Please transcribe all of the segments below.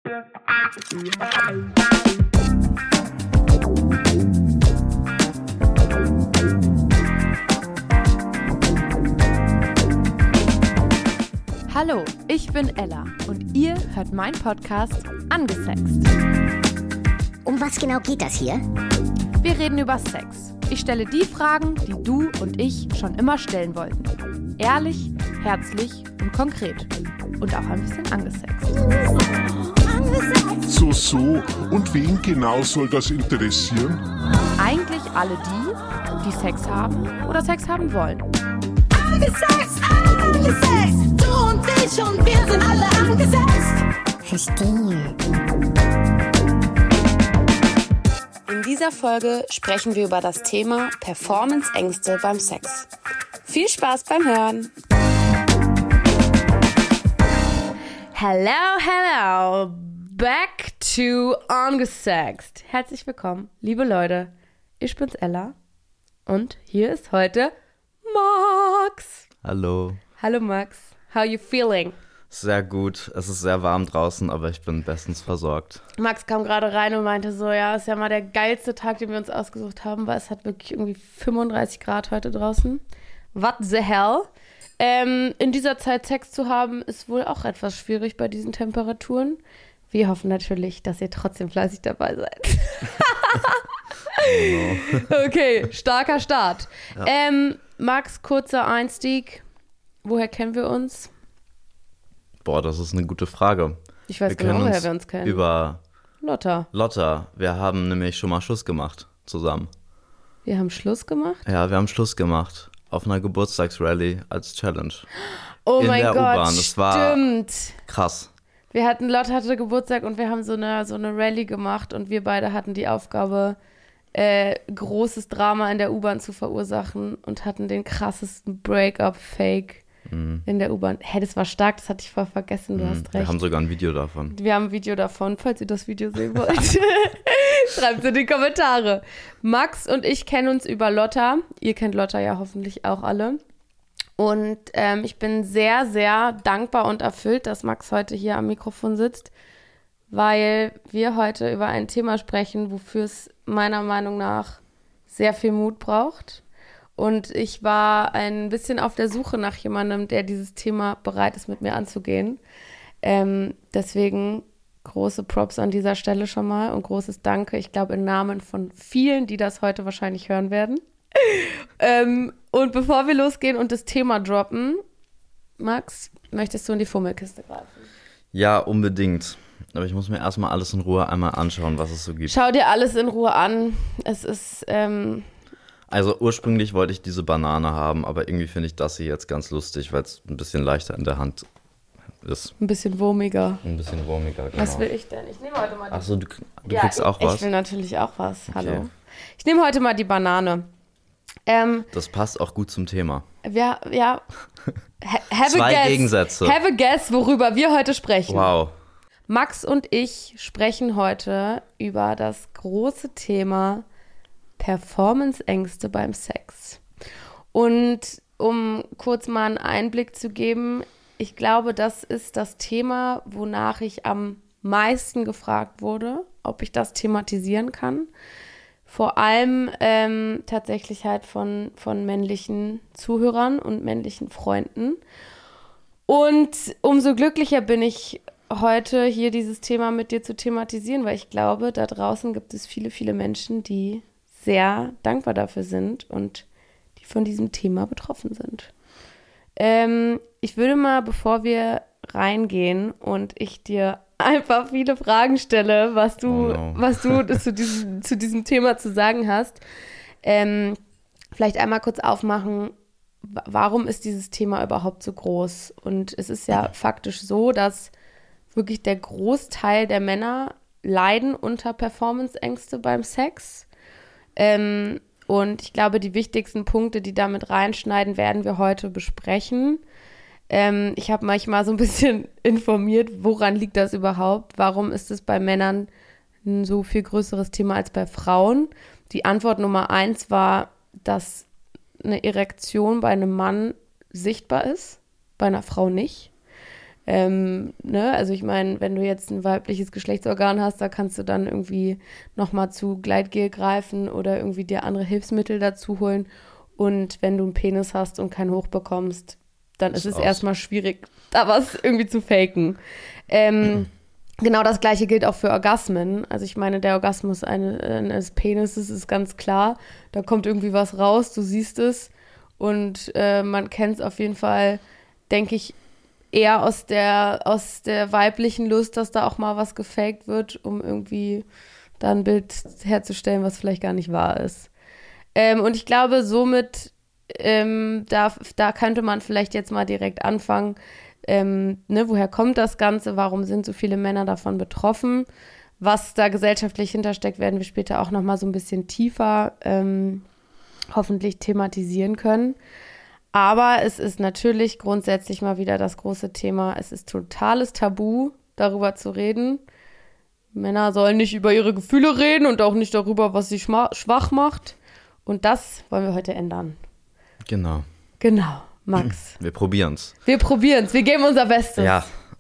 Hallo, ich bin Ella und ihr hört meinen Podcast Angesext. Um was genau geht das hier? Wir reden über Sex. Ich stelle die Fragen, die du und ich schon immer stellen wollten. Ehrlich, herzlich und konkret. Und auch ein bisschen angesext. So, und wen genau soll das interessieren? Eigentlich alle die Sex haben oder Sex haben wollen. Angesext, du und ich und wir sind alle angesext. Verstehe. In dieser Folge sprechen wir über das Thema Performance-Ängste beim Sex. Viel Spaß beim Hören! Hello, back to Angesext. Herzlich willkommen, liebe Leute. Ich bin's Ella und hier ist heute Max. Hallo. Hallo Max, how you feeling? Sehr gut. Es ist sehr warm draußen, aber ich bin bestens versorgt. Max kam gerade rein und meinte so, ja, ist ja mal der geilste Tag, den wir uns ausgesucht haben, weil es hat wirklich irgendwie 35 Grad heute draußen. What the hell? In dieser Zeit Sex zu haben, ist wohl auch etwas schwierig bei diesen Temperaturen. Wir hoffen natürlich, dass ihr trotzdem fleißig dabei seid. Okay, starker Start. Ja. Max, kurzer Einstieg. Woher kennen wir uns? Boah, das ist eine gute Frage. Ich weiß genau, woher wir uns kennen. Über Lotta. Wir haben nämlich schon mal Schluss gemacht zusammen. Wir haben Schluss gemacht? Ja, wir haben Schluss gemacht. Auf einer Geburtstagsrallye als Challenge. Oh mein Gott, Das war stimmt. Krass. Lotte hatte Geburtstag und wir haben so eine Rallye gemacht und wir beide hatten die Aufgabe, großes Drama in der U-Bahn zu verursachen und hatten den krassesten Break-up-Fake in der U-Bahn. Hey, das war stark, das hatte ich voll vergessen, du hast recht. Wir haben sogar ein Video davon. Wir haben ein Video davon, falls ihr das Video sehen wollt. Schreibt es in die Kommentare. Max und ich kennen uns über Lotta. Ihr kennt Lotta ja hoffentlich auch alle. Und ich bin sehr, sehr dankbar und erfüllt, dass Max heute hier am Mikrofon sitzt, weil wir heute über ein Thema sprechen, wofür es meiner Meinung nach sehr viel Mut braucht. Und ich war ein bisschen auf der Suche nach jemandem, der dieses Thema bereit ist, mit mir anzugehen. Deswegen große Props an dieser Stelle schon mal und großes Danke. Ich glaube, im Namen von vielen, die das heute wahrscheinlich hören werden. Und bevor wir losgehen und das Thema droppen, Max, möchtest du in die Fummelkiste greifen? Ja, unbedingt. Aber ich muss mir erstmal alles in Ruhe einmal anschauen, was es so gibt. Schau dir alles in Ruhe an. Es ist, Also ursprünglich wollte ich diese Banane haben, aber irgendwie finde ich das hier jetzt ganz lustig, weil es ein bisschen leichter in der Hand ist. Ein bisschen wurmiger. Genau. Was will ich denn? Ich nehme heute mal die... Achso, du kriegst auch was? Ich will natürlich auch was. Okay. Hallo. Ich nehme heute mal die Banane. Das passt auch gut zum Thema. Ja. Zwei Gegensätze. Have a guess, worüber wir heute sprechen. Wow. Max und ich sprechen heute über das große Thema Performance-Ängste beim Sex. Und um kurz mal einen Einblick zu geben, ich glaube, das ist das Thema, wonach ich am meisten gefragt wurde, ob ich das thematisieren kann. Vor allem tatsächlich halt von männlichen Zuhörern und männlichen Freunden. Und umso glücklicher bin ich heute hier dieses Thema mit dir zu thematisieren, weil ich glaube, da draußen gibt es viele, viele Menschen, die sehr dankbar dafür sind und die von diesem Thema betroffen sind. Ich würde mal, bevor wir reingehen und ich dir einfach viele Fragen stelle, was du zu diesem Thema zu sagen hast, vielleicht einmal kurz aufmachen, warum ist dieses Thema überhaupt so groß? Und es ist ja faktisch so, dass wirklich der Großteil der Männer leiden unter Performance-Ängste beim Sex. Und ich glaube, die wichtigsten Punkte, die damit reinschneiden, werden wir heute besprechen. Ich habe manchmal so ein bisschen informiert, woran liegt das überhaupt? Warum ist es bei Männern ein so viel größeres Thema als bei Frauen? Die Antwort Nummer 1 war, dass eine Erektion bei einem Mann sichtbar ist, bei einer Frau nicht. Ne? Also ich meine, wenn du jetzt ein weibliches Geschlechtsorgan hast, da kannst du dann irgendwie nochmal zu Gleitgel greifen oder irgendwie dir andere Hilfsmittel dazu holen. Und wenn du einen Penis hast und keinen hochbekommst, dann ist es erstmal schwierig, da was irgendwie zu faken. Genau das Gleiche gilt auch für Orgasmen. Also ich meine, der Orgasmus eines Penises ist ganz klar. Da kommt irgendwie was raus, du siehst es. Und man kennt es auf jeden Fall, denke ich, eher aus der weiblichen Lust, dass da auch mal was gefaked wird, um irgendwie da ein Bild herzustellen, was vielleicht gar nicht wahr ist. Und ich glaube, somit, da könnte man vielleicht jetzt mal direkt anfangen, woher kommt das Ganze, warum sind so viele Männer davon betroffen, was da gesellschaftlich hintersteckt, werden wir später auch nochmal so ein bisschen tiefer hoffentlich thematisieren können. Aber es ist natürlich grundsätzlich mal wieder das große Thema, es ist totales Tabu, darüber zu reden. Männer sollen nicht über ihre Gefühle reden und auch nicht darüber, was sie schwach macht. Und das wollen wir heute ändern. Genau, Max. wir probieren's. Wir geben unser Bestes. Ja,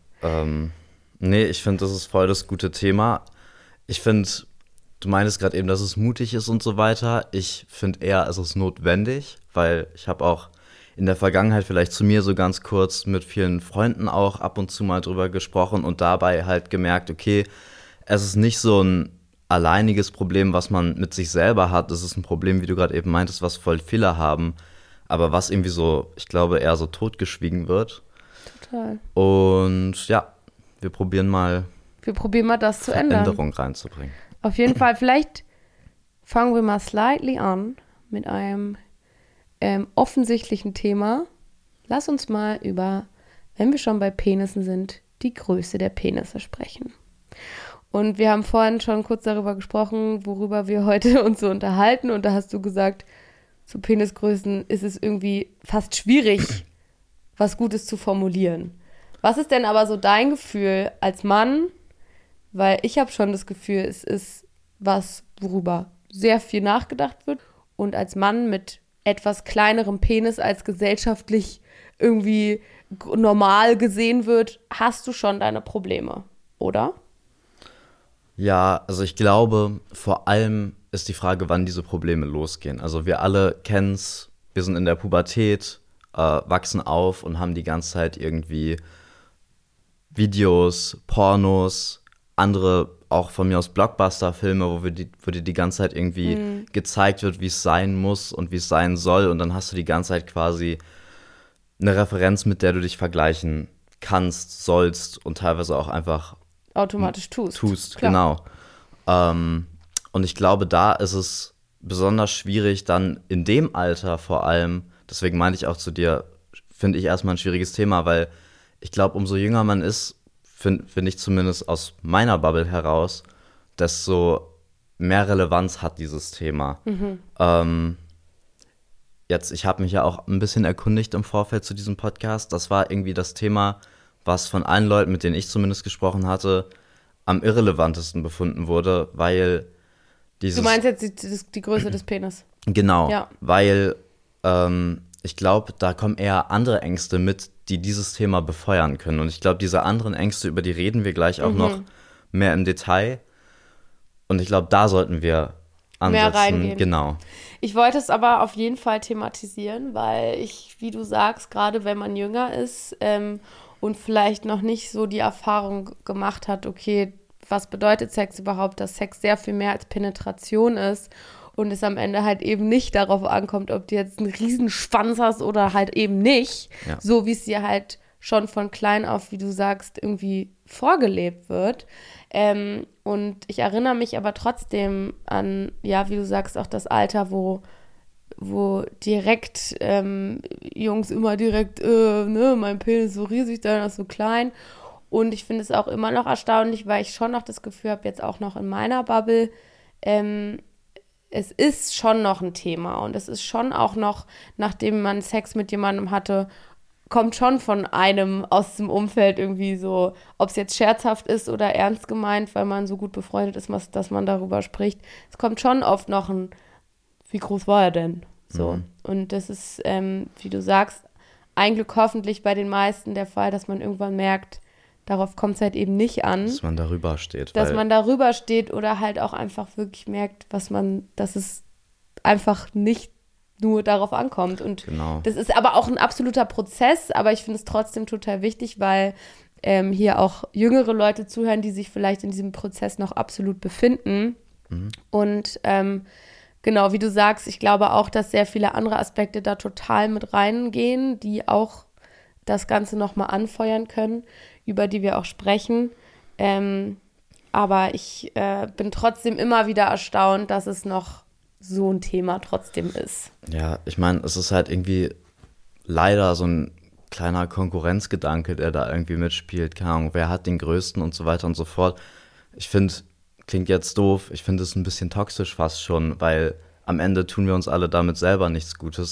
ich finde, das ist voll das gute Thema. Ich finde, du meintest gerade eben, dass es mutig ist und so weiter. Ich finde eher, es ist notwendig, weil ich habe auch in der Vergangenheit vielleicht zu mir so ganz kurz mit vielen Freunden auch ab und zu mal drüber gesprochen und dabei halt gemerkt, okay, es ist nicht so ein alleiniges Problem, was man mit sich selber hat. Es ist ein Problem, wie du gerade eben meintest, was voll viele haben, aber was irgendwie so, ich glaube, eher so totgeschwiegen wird. Total. Und ja, wir probieren mal das zu ändern. Veränderung reinzubringen. Auf jeden Fall, vielleicht fangen wir mal slightly an mit einem offensichtlichen Thema. Lass uns mal über, wenn wir schon bei Penissen sind, die Größe der Penisse sprechen. Und wir haben vorhin schon kurz darüber gesprochen, worüber wir heute uns so unterhalten. Und da hast du gesagt, zu Penisgrößen ist es irgendwie fast schwierig, was Gutes zu formulieren. Was ist denn aber so dein Gefühl als Mann? Weil ich habe schon das Gefühl, es ist was, worüber sehr viel nachgedacht wird. Und als Mann mit etwas kleinerem Penis als gesellschaftlich irgendwie normal gesehen wird, hast du schon deine Probleme, oder? Ja, also ich glaube, vor allem ist die Frage, wann diese Probleme losgehen. Also wir alle kennen's, wir sind in der Pubertät, wachsen auf und haben die ganze Zeit irgendwie Videos, Pornos, andere auch von mir aus Blockbuster-Filme, wo dir die ganze Zeit irgendwie gezeigt wird, wie es sein muss und wie es sein soll. Und dann hast du die ganze Zeit quasi eine Referenz, mit der du dich vergleichen kannst, sollst und teilweise auch einfach automatisch tust. Klar. Genau. Und ich glaube, da ist es besonders schwierig, dann in dem Alter vor allem, deswegen meinte ich auch zu dir, finde ich erstmal ein schwieriges Thema, weil ich glaube, umso jünger man ist, finde ich zumindest aus meiner Bubble heraus, desto mehr Relevanz hat dieses Thema. Ich habe mich ja auch ein bisschen erkundigt im Vorfeld zu diesem Podcast. Das war irgendwie das Thema, was von allen Leuten, mit denen ich zumindest gesprochen hatte, am irrelevantesten befunden wurde, weil dieses... Du meinst jetzt die Größe des Penis? Genau, ja. Weil ich glaube, da kommen eher andere Ängste mit, die dieses Thema befeuern können. Und ich glaube, diese anderen Ängste, über die reden wir gleich auch noch mehr im Detail. Und ich glaube, da sollten wir ansetzen. Mehr reingehen. Genau. Ich wollte es aber auf jeden Fall thematisieren, weil ich, wie du sagst, gerade wenn man jünger ist und vielleicht noch nicht so die Erfahrung gemacht hat, okay, was bedeutet Sex überhaupt, dass Sex sehr viel mehr als Penetration ist und es am Ende halt eben nicht darauf ankommt, ob du jetzt einen riesen Schwanz hast oder halt eben nicht, so wie es dir halt schon von klein auf, wie du sagst, irgendwie vorgelebt wird. Und ich erinnere mich aber trotzdem an, ja, wie du sagst, auch das Alter, wo direkt Jungs immer direkt, mein Penis ist so riesig, deiner ist so klein. Und ich finde es auch immer noch erstaunlich, weil ich schon noch das Gefühl habe, jetzt auch noch in meiner Bubble, es ist schon noch ein Thema und es ist schon auch noch, nachdem man Sex mit jemandem hatte, kommt schon von einem aus dem Umfeld irgendwie so, ob es jetzt scherzhaft ist oder ernst gemeint, weil man so gut befreundet ist, dass man darüber spricht. Es kommt schon oft noch ein, wie groß war er denn? So. Und das ist, wie du sagst, ein Glück hoffentlich bei den meisten der Fall, dass man irgendwann merkt, darauf kommt es halt eben nicht an. Dass man darüber steht. Dass man darüber steht oder halt auch einfach wirklich merkt, dass es einfach nicht nur darauf ankommt. Und Genau. das ist aber auch ein absoluter Prozess, aber ich finde es trotzdem total wichtig, weil hier auch jüngere Leute zuhören, die sich vielleicht in diesem Prozess noch absolut befinden. Und genau, wie du sagst, ich glaube auch, dass sehr viele andere Aspekte da total mit reingehen, die auch das Ganze nochmal anfeuern können, über die wir auch sprechen. Aber ich bin trotzdem immer wieder erstaunt, dass es noch so ein Thema trotzdem ist. Ja, ich meine, es ist halt irgendwie leider so ein kleiner Konkurrenzgedanke, der da irgendwie mitspielt. Keine Ahnung, wer hat den größten und so weiter und so fort. Ich finde, klingt jetzt doof, ich finde es ein bisschen toxisch fast schon, weil am Ende tun wir uns alle damit selber nichts Gutes.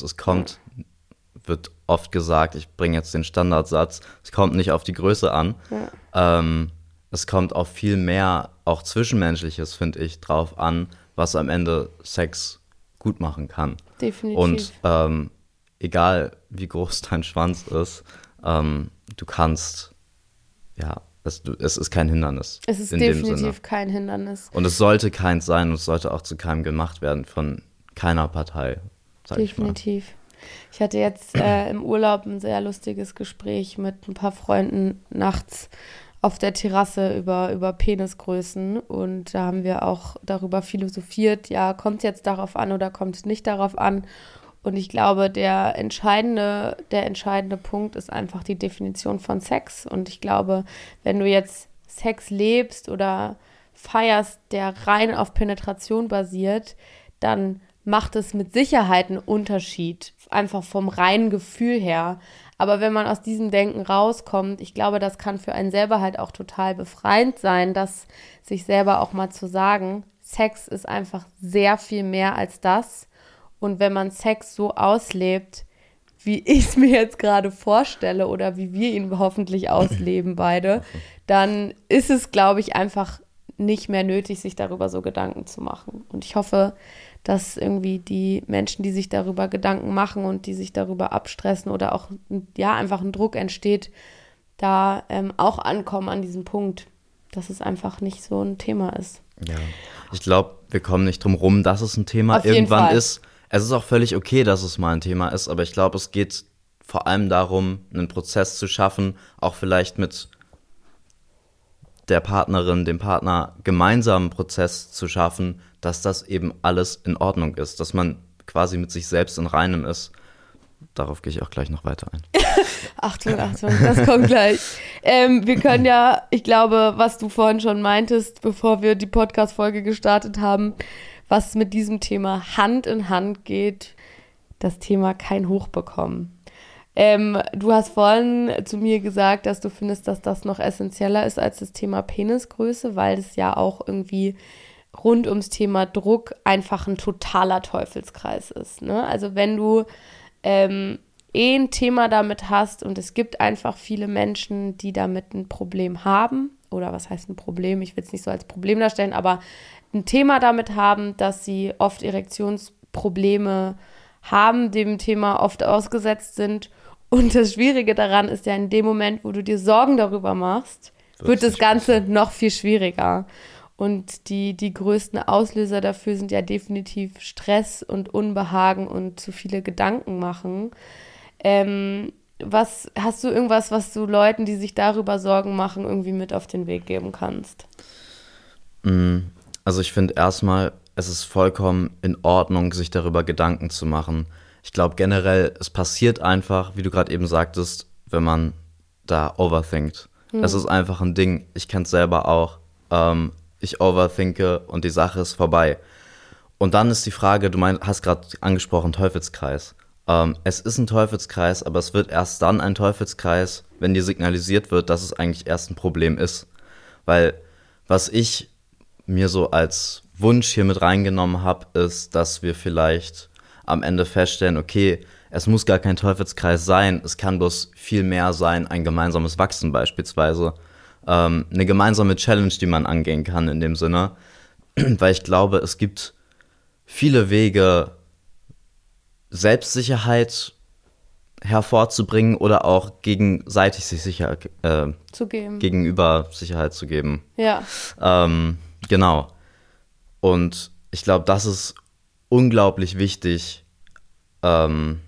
Wird oft gesagt, ich bringe jetzt den Standardsatz, es kommt nicht auf die Größe an. Ja. Es kommt auf viel mehr, auch Zwischenmenschliches, finde ich, drauf an, was am Ende Sex gut machen kann. Definitiv. Und egal wie groß dein Schwanz ist, du kannst, ja, es ist kein Hindernis. Es ist in dem definitiv Sinne. kein Hindernis. Und es sollte keins sein und es sollte auch zu keinem gemacht werden von keiner Partei, sag Definitiv. Ich hatte jetzt im Urlaub ein sehr lustiges Gespräch mit ein paar Freunden nachts auf der Terrasse über Penisgrößen und da haben wir auch darüber philosophiert, ja, kommt es jetzt darauf an oder kommt es nicht darauf an? Und ich glaube, der entscheidende Punkt ist einfach die Definition von Sex. Und ich glaube, wenn du jetzt Sex lebst oder feierst, der rein auf Penetration basiert, dann macht es mit Sicherheit einen Unterschied, einfach vom reinen Gefühl her. Aber wenn man aus diesem Denken rauskommt, ich glaube, das kann für einen selber halt auch total befreiend sein, das sich selber auch mal zu sagen, Sex ist einfach sehr viel mehr als das. Und wenn man Sex so auslebt, wie ich es mir jetzt gerade vorstelle oder wie wir ihn hoffentlich ausleben beide, dann ist es, glaube ich, einfach nicht mehr nötig, sich darüber so Gedanken zu machen. Und ich hoffe, dass irgendwie die Menschen, die sich darüber Gedanken machen und die sich darüber abstressen oder auch ja einfach ein Druck entsteht, da auch ankommen an diesem Punkt, dass es einfach nicht so ein Thema ist. Ja, ich glaube, wir kommen nicht drum rum, dass es ein Thema Auf jeden irgendwann Fall. ist. Es ist auch völlig okay, dass es mal ein Thema ist, aber ich glaube, es geht vor allem darum, einen Prozess zu schaffen, auch vielleicht mit der Partnerin, dem Partner gemeinsamen Prozess zu schaffen, dass das eben alles in Ordnung ist, dass man quasi mit sich selbst in Reinem ist. Darauf gehe ich auch gleich noch weiter ein. Achtung, das kommt gleich. Wir können ja, ich glaube, was du vorhin schon meintest, bevor wir die Podcast-Folge gestartet haben, was mit diesem Thema Hand in Hand geht, das Thema kein Hoch bekommen. Du hast vorhin zu mir gesagt, dass du findest, dass das noch essentieller ist als das Thema Penisgröße, weil es ja auch irgendwie rund ums Thema Druck einfach ein totaler Teufelskreis ist. Ne? Also wenn du ein Thema damit hast und es gibt einfach viele Menschen, die damit ein Problem haben, oder was heißt ein Problem, ich will es nicht so als Problem darstellen, aber ein Thema damit haben, dass sie oft Erektionsprobleme haben, dem Thema oft ausgesetzt sind. Und das Schwierige daran ist ja, in dem Moment, wo du dir Sorgen darüber machst, wird das Ganze noch viel schwieriger. Und die größten Auslöser dafür sind ja definitiv Stress und Unbehagen und zu viele Gedanken machen. Hast du irgendwas, was du Leuten, die sich darüber Sorgen machen, irgendwie mit auf den Weg geben kannst? Also ich finde erstmal, es ist vollkommen in Ordnung, sich darüber Gedanken zu machen. Ich glaube generell, es passiert einfach, wie du gerade eben sagtest, wenn man da overthinkt. Das ist einfach ein Ding, ich kenne es selber auch. Ich overthinke und die Sache ist vorbei. Und dann ist die Frage, hast gerade angesprochen, Teufelskreis. Es ist ein Teufelskreis, aber es wird erst dann ein Teufelskreis, wenn dir signalisiert wird, dass es eigentlich erst ein Problem ist. Weil was ich mir so als Wunsch hier mit reingenommen habe, ist, dass wir vielleicht am Ende feststellen, okay, es muss gar kein Teufelskreis sein, es kann bloß viel mehr sein, ein gemeinsames Wachsen beispielsweise. Eine gemeinsame Challenge, die man angehen kann in dem Sinne. Weil ich glaube, es gibt viele Wege, Selbstsicherheit hervorzubringen oder auch gegenseitig sich Zu geben. gegenüber Sicherheit zu geben. Ja. Genau. Und ich glaube, das ist unglaublich wichtig, dass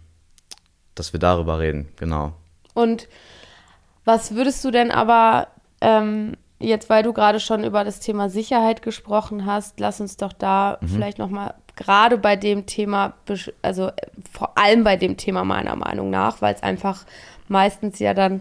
wir darüber reden. Genau. Und was würdest du denn aber, jetzt, weil du gerade schon über das Thema Sicherheit gesprochen hast, lass uns doch da vielleicht nochmal gerade bei dem Thema, also vor allem bei dem Thema meiner Meinung nach, weil es einfach meistens ja dann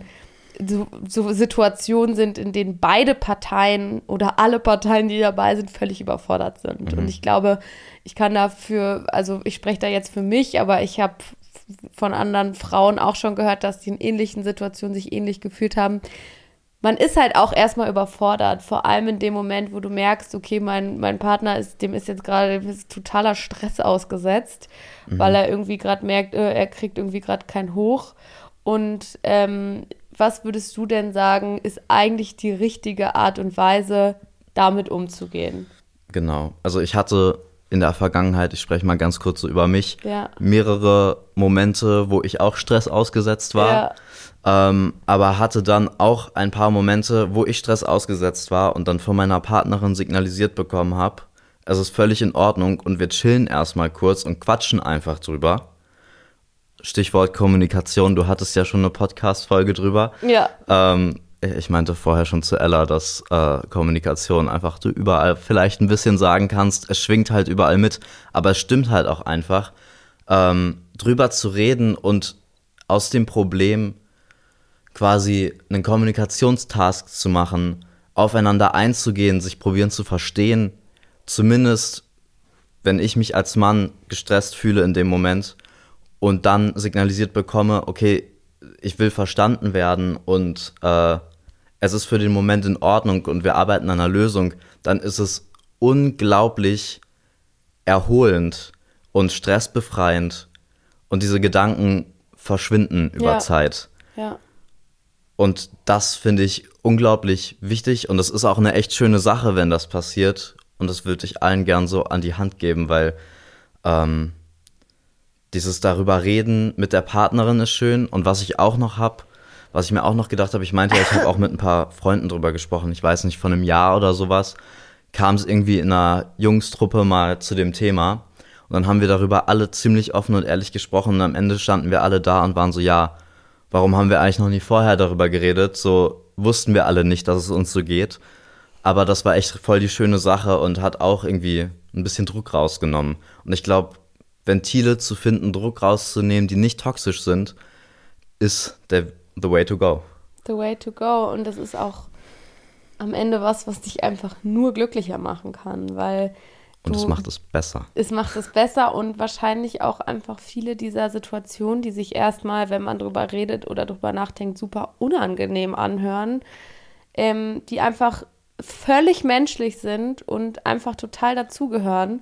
so Situationen sind, in denen beide Parteien oder alle Parteien, die dabei sind, völlig überfordert sind. Und ich glaube, ich kann dafür, also ich spreche da jetzt für mich, aber ich habe von anderen Frauen auch schon gehört, dass die in ähnlichen Situationen sich ähnlich gefühlt haben. Man ist halt auch erstmal überfordert, vor allem in dem Moment, wo du merkst, okay, mein Partner dem ist jetzt gerade totaler Stress ausgesetzt, weil er irgendwie gerade merkt, er kriegt irgendwie gerade kein Hoch. Und was würdest du denn sagen, ist eigentlich die richtige Art und Weise, damit umzugehen? Genau. Also ich hatte in der Vergangenheit, ich spreche mal ganz kurz so über mich, Ja. mehrere Momente, wo ich auch Stress ausgesetzt war. Ja. Aber hatte dann auch ein paar Momente, wo ich Stress ausgesetzt war und dann von meiner Partnerin signalisiert bekommen habe, es ist völlig in Ordnung und wir chillen erstmal kurz und quatschen einfach drüber. Stichwort Kommunikation, du hattest ja schon eine Podcast-Folge drüber. Ja. Ich meinte vorher schon zu Ella, dass Kommunikation einfach du überall vielleicht ein bisschen sagen kannst. Es schwingt halt überall mit, aber es stimmt halt auch einfach. Drüber zu reden und aus dem Problem quasi einen Kommunikationstask zu machen, aufeinander einzugehen, sich probieren zu verstehen, zumindest wenn ich mich als Mann gestresst fühle in dem Moment und dann signalisiert bekomme, okay, ich will verstanden werden und es ist für den Moment in Ordnung und wir arbeiten an einer Lösung, dann ist es unglaublich erholend und stressbefreiend und diese Gedanken verschwinden über Zeit. Ja. Und das finde ich unglaublich wichtig und es ist auch eine echt schöne Sache, wenn das passiert und das würde ich allen gern so an die Hand geben, weil dieses darüber reden mit der Partnerin ist schön und was ich auch noch habe, was ich mir auch noch gedacht habe, ich meinte ja, ich habe auch mit ein paar Freunden drüber gesprochen, ich weiß nicht, von einem Jahr oder sowas, kam es irgendwie in einer Jungstruppe mal zu dem Thema und dann haben wir darüber alle ziemlich offen und ehrlich gesprochen und am Ende standen wir alle da und waren so, ja, warum haben wir eigentlich noch nie vorher darüber geredet? So wussten wir alle nicht, dass es uns so geht. Aber das war echt voll die schöne Sache und hat auch irgendwie ein bisschen Druck rausgenommen. Und ich glaube, Ventile zu finden, Druck rauszunehmen, die nicht toxisch sind, ist the way to go. The way to go. Und das ist auch am Ende was dich einfach nur glücklicher machen kann, weil Und es macht es besser. Es macht es besser und wahrscheinlich auch einfach viele dieser Situationen, die sich erstmal, wenn man drüber redet oder drüber nachdenkt, super unangenehm anhören, die einfach völlig menschlich sind und einfach total dazugehören.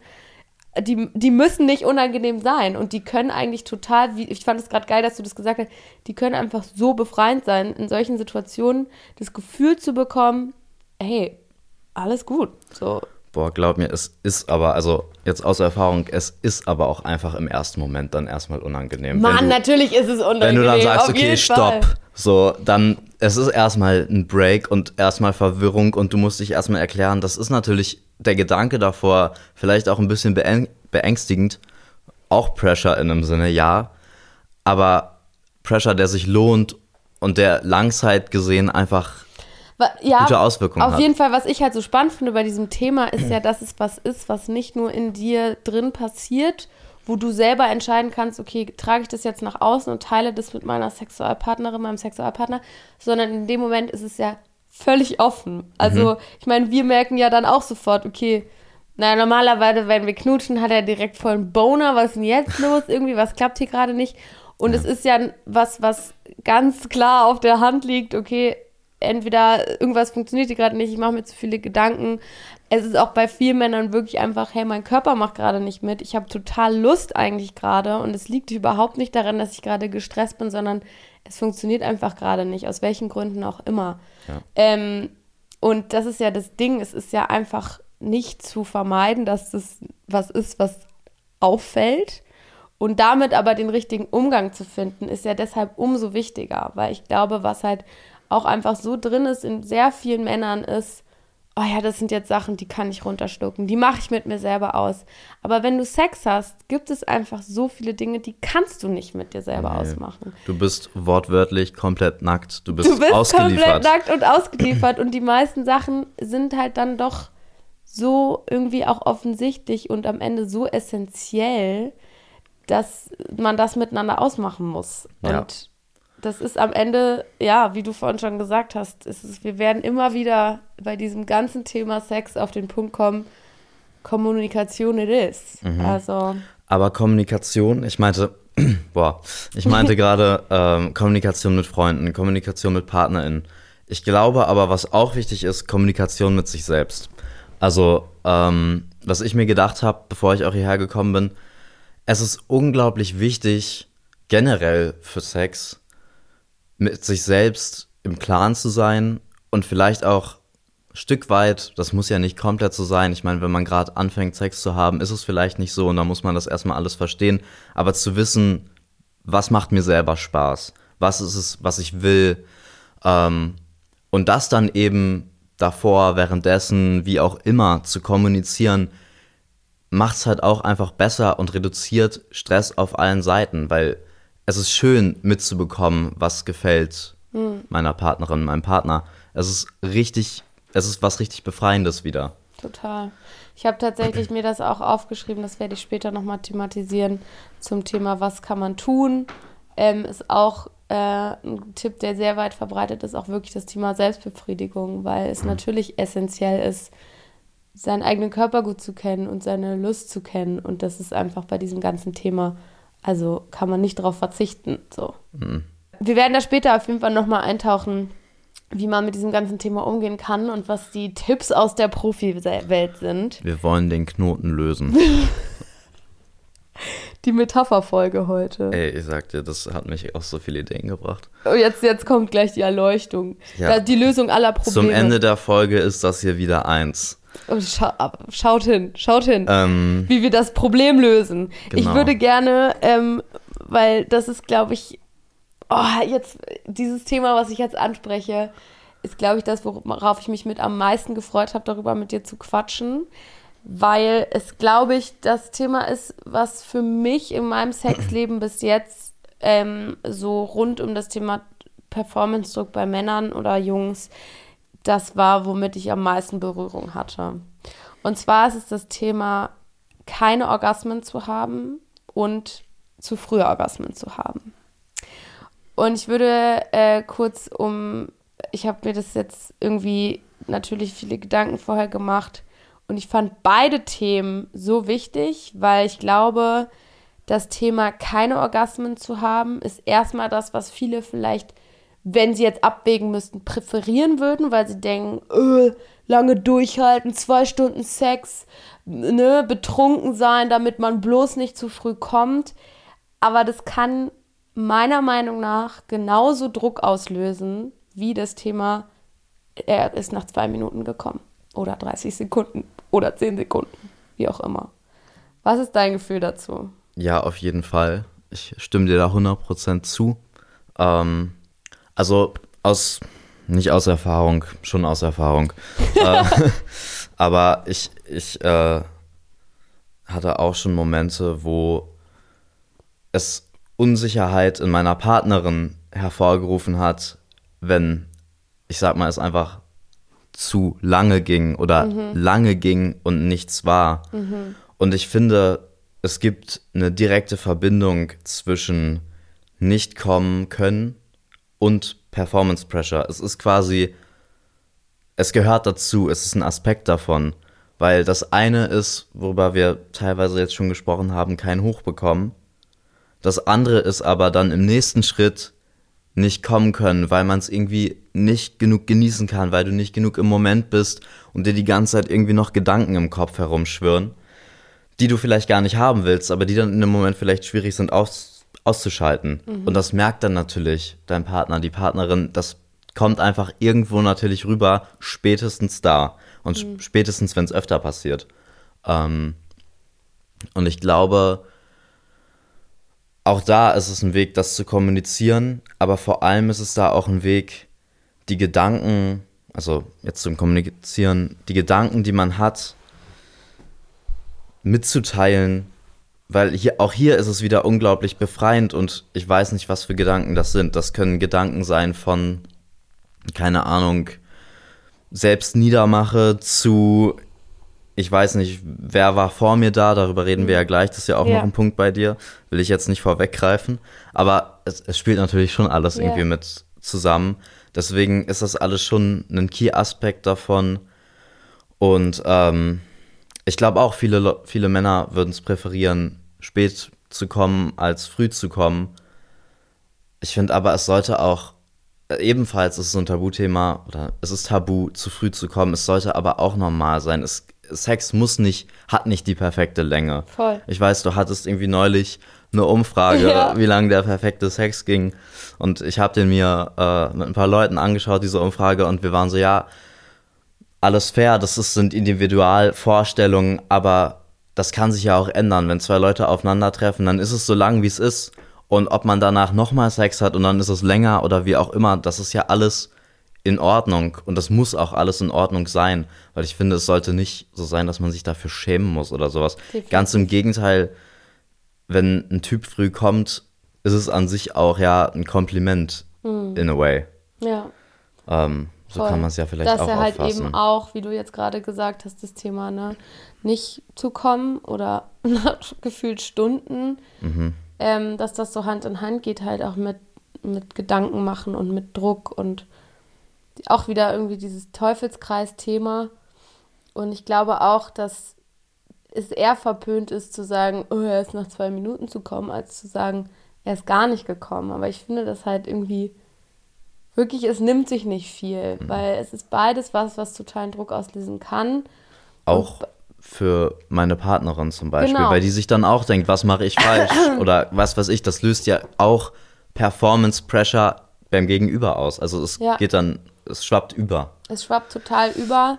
Die müssen nicht unangenehm sein und die können eigentlich total, ich fand es gerade geil, dass du das gesagt hast, die können einfach so befreiend sein, in solchen Situationen das Gefühl zu bekommen, hey, alles gut, so. Boah, glaub mir, es ist aber, also jetzt aus Erfahrung, es ist aber auch einfach im ersten Moment dann erstmal unangenehm. Mann, natürlich ist es unangenehm. Wenn du dann sagst, auf okay, jeden stopp, Fall. so, dann, es ist erstmal ein Break und erstmal Verwirrung und du musst dich erstmal erklären, das ist natürlich der Gedanke davor, vielleicht auch ein bisschen beängstigend, auch Pressure in einem Sinne, ja, aber Pressure, der sich lohnt und der langzeit gesehen einfach gute Auswirkungen hat. Auf jeden Fall, was ich halt so spannend finde bei diesem Thema, ist ja, dass es was ist, was nicht nur in dir drin passiert, wo du selber entscheiden kannst, okay, trage ich das jetzt nach außen und teile das mit meiner Sexualpartnerin, meinem Sexualpartner, sondern in dem Moment ist es ja völlig offen. Also, ich meine, wir merken ja dann auch sofort, okay, naja, normalerweise, wenn wir knutschen, hat er direkt voll einen Boner, was ist denn jetzt los? Irgendwie, was klappt hier gerade nicht? Und es ist ja was ganz klar auf der Hand liegt, okay, entweder irgendwas funktioniert hier gerade nicht, ich mache mir zu viele Gedanken. Es ist auch bei vielen Männern wirklich einfach, hey, mein Körper macht gerade nicht mit. Ich habe total Lust eigentlich gerade und es liegt überhaupt nicht daran, dass ich gerade gestresst bin, sondern es funktioniert einfach gerade nicht, aus welchen Gründen auch immer. Ja. Und das ist ja das Ding, es ist ja einfach nicht zu vermeiden, dass das was ist, was auffällt. Und damit aber den richtigen Umgang zu finden, ist ja deshalb umso wichtiger, weil ich glaube, was halt auch einfach so drin ist in sehr vielen Männern ist, oh ja, das sind jetzt Sachen, die kann ich runterschlucken, die mache ich mit mir selber aus. Aber wenn du Sex hast, gibt es einfach so viele Dinge, die kannst du nicht mit dir selber ausmachen. Du bist wortwörtlich komplett nackt, du bist ausgeliefert. Komplett nackt und ausgeliefert und die meisten Sachen sind halt dann doch so irgendwie auch offensichtlich und am Ende so essentiell, dass man das miteinander ausmachen muss. Ja. Und das ist am Ende, ja, wie du vorhin schon gesagt hast, wir werden immer wieder bei diesem ganzen Thema Sex auf den Punkt kommen, Kommunikation it is. Also. Aber Kommunikation, ich meinte gerade Kommunikation mit Freunden, Kommunikation mit PartnerInnen. Ich glaube aber, was auch wichtig ist, Kommunikation mit sich selbst. Also, was ich mir gedacht habe, bevor ich auch hierher gekommen bin, es ist unglaublich wichtig, generell für Sex, mit sich selbst im Klaren zu sein und vielleicht auch ein Stück weit, das muss ja nicht komplett so sein, ich meine, wenn man gerade anfängt, Sex zu haben, ist es vielleicht nicht so und da muss man das erstmal alles verstehen, aber zu wissen, was macht mir selber Spaß, was ist es, was ich will, und das dann eben davor, währenddessen, wie auch immer, zu kommunizieren, macht es halt auch einfach besser und reduziert Stress auf allen Seiten, weil es ist schön mitzubekommen, was gefällt meiner Partnerin, meinem Partner. Es ist was richtig Befreiendes wieder. Total. Ich habe tatsächlich mir das auch aufgeschrieben, das werde ich später nochmal thematisieren, zum Thema, was kann man tun. Ist auch ein Tipp, der sehr weit verbreitet ist, auch wirklich das Thema Selbstbefriedigung, weil es natürlich essentiell ist, seinen eigenen Körper gut zu kennen und seine Lust zu kennen. Und das ist einfach bei diesem ganzen Thema, also kann man nicht darauf verzichten. So. Wir werden da später auf jeden Fall nochmal eintauchen, wie man mit diesem ganzen Thema umgehen kann und was die Tipps aus der Profi-Welt sind. Wir wollen den Knoten lösen. Die Metapherfolge heute. Ey, ich sag dir, das hat mich auf so viele Ideen gebracht. Oh, jetzt kommt gleich die Erleuchtung. Ja. Die Lösung aller Probleme. Zum Ende der Folge ist das hier wieder 1. Oh, schaut hin, wie wir das Problem lösen. Genau. Ich würde gerne, weil das ist, glaube ich, jetzt dieses Thema, was ich jetzt anspreche, ist, glaube ich, das, worauf ich mich mit am meisten gefreut habe, darüber mit dir zu quatschen, weil es, glaube ich, das Thema ist, was für mich in meinem Sexleben bis jetzt so rund um das Thema Performance-Druck bei Männern oder Jungs, das war, womit ich am meisten Berührung hatte. Und zwar ist es das Thema, keine Orgasmen zu haben und zu frühe Orgasmen zu haben. Und ich würde ich habe mir das jetzt irgendwie natürlich viele Gedanken vorher gemacht und ich fand beide Themen so wichtig, weil ich glaube, das Thema keine Orgasmen zu haben, ist erstmal das, was viele vielleicht, wenn sie jetzt abwägen müssten, präferieren würden, weil sie denken, lange durchhalten, 2 Stunden Sex, betrunken sein, damit man bloß nicht zu früh kommt. Aber das kann meiner Meinung nach genauso Druck auslösen, wie das Thema, er ist nach 2 Minuten gekommen oder 30 Sekunden oder 10 Sekunden, wie auch immer. Was ist dein Gefühl dazu? Ja, auf jeden Fall. Ich stimme dir da 100% zu. Also nicht aus Erfahrung, schon aus Erfahrung. Aber ich hatte auch schon Momente, wo es Unsicherheit in meiner Partnerin hervorgerufen hat, wenn, ich sag mal, es einfach zu lange ging oder lange ging und nichts war. Und ich finde, es gibt eine direkte Verbindung zwischen nicht kommen können und Performance Pressure. Es ist quasi, es gehört dazu, es ist ein Aspekt davon, weil das eine ist, worüber wir teilweise jetzt schon gesprochen haben, kein Hoch bekommen. Das andere ist aber dann im nächsten Schritt nicht kommen können, weil man es irgendwie nicht genug genießen kann, weil du nicht genug im Moment bist und dir die ganze Zeit irgendwie noch Gedanken im Kopf herumschwirren, die du vielleicht gar nicht haben willst, aber die dann in dem Moment vielleicht schwierig sind auszuschalten. Und das merkt dann natürlich dein Partner, die Partnerin, das kommt einfach irgendwo natürlich rüber, spätestens da und spätestens, wenn es öfter passiert. Und ich glaube, auch da ist es ein Weg, das zu kommunizieren, aber vor allem ist es da auch ein Weg, die Gedanken, also jetzt zum Kommunizieren, die Gedanken, die man hat, mitzuteilen, weil hier ist es wieder unglaublich befreiend und ich weiß nicht, was für Gedanken das sind. Das können Gedanken sein von, keine Ahnung, Selbstniedermache zu, ich weiß nicht, wer war vor mir da, darüber reden wir ja gleich, das ist ja auch noch ein Punkt bei dir, will ich jetzt nicht vorweggreifen, aber es spielt natürlich schon alles irgendwie mit zusammen, deswegen ist das alles schon ein Key-Aspekt davon und ich glaube auch, viele Männer würden es präferieren, spät zu kommen, als früh zu kommen. Ich finde aber, es sollte auch, ebenfalls ist es so ein Tabuthema, oder es ist tabu, zu früh zu kommen, es sollte aber auch normal sein. Sex hat nicht die perfekte Länge. Voll. Ich weiß, du hattest irgendwie neulich eine Umfrage, wie lange der perfekte Sex ging. Und ich habe den mir mit ein paar Leuten angeschaut, diese Umfrage, und wir waren so, ja, alles fair, sind Individualvorstellungen, aber das kann sich ja auch ändern. Wenn zwei Leute aufeinandertreffen, dann ist es so lang, wie es ist. Und ob man danach nochmal Sex hat und dann ist es länger oder wie auch immer, das ist ja alles in Ordnung. Und das muss auch alles in Ordnung sein. Weil ich finde, es sollte nicht so sein, dass man sich dafür schämen muss oder sowas. Definitiv. Ganz im Gegenteil, wenn ein Typ früh kommt, ist es an sich auch ja ein Kompliment in a way. Ja. So kann man es ja vielleicht auch auffassen. Dass er halt eben auch, wie du jetzt gerade gesagt hast, das Thema, ne, nicht zu kommen oder nach gefühlt Stunden, dass das so Hand in Hand geht, halt auch mit Gedanken machen und mit Druck und auch wieder irgendwie dieses Teufelskreis-Thema. Und ich glaube auch, dass es eher verpönt ist, zu sagen, oh, er ist nach 2 Minuten zu kommen, als zu sagen, er ist gar nicht gekommen. Aber ich finde das halt irgendwie wirklich, es nimmt sich nicht viel, weil es ist beides was totalen Druck auslösen kann. Auch für meine Partnerin zum Beispiel, weil die sich dann auch denkt, was mache ich falsch oder was weiß ich, das löst ja auch Performance-Pressure beim Gegenüber aus. Also es geht dann, es schwappt über. Es schwappt total über.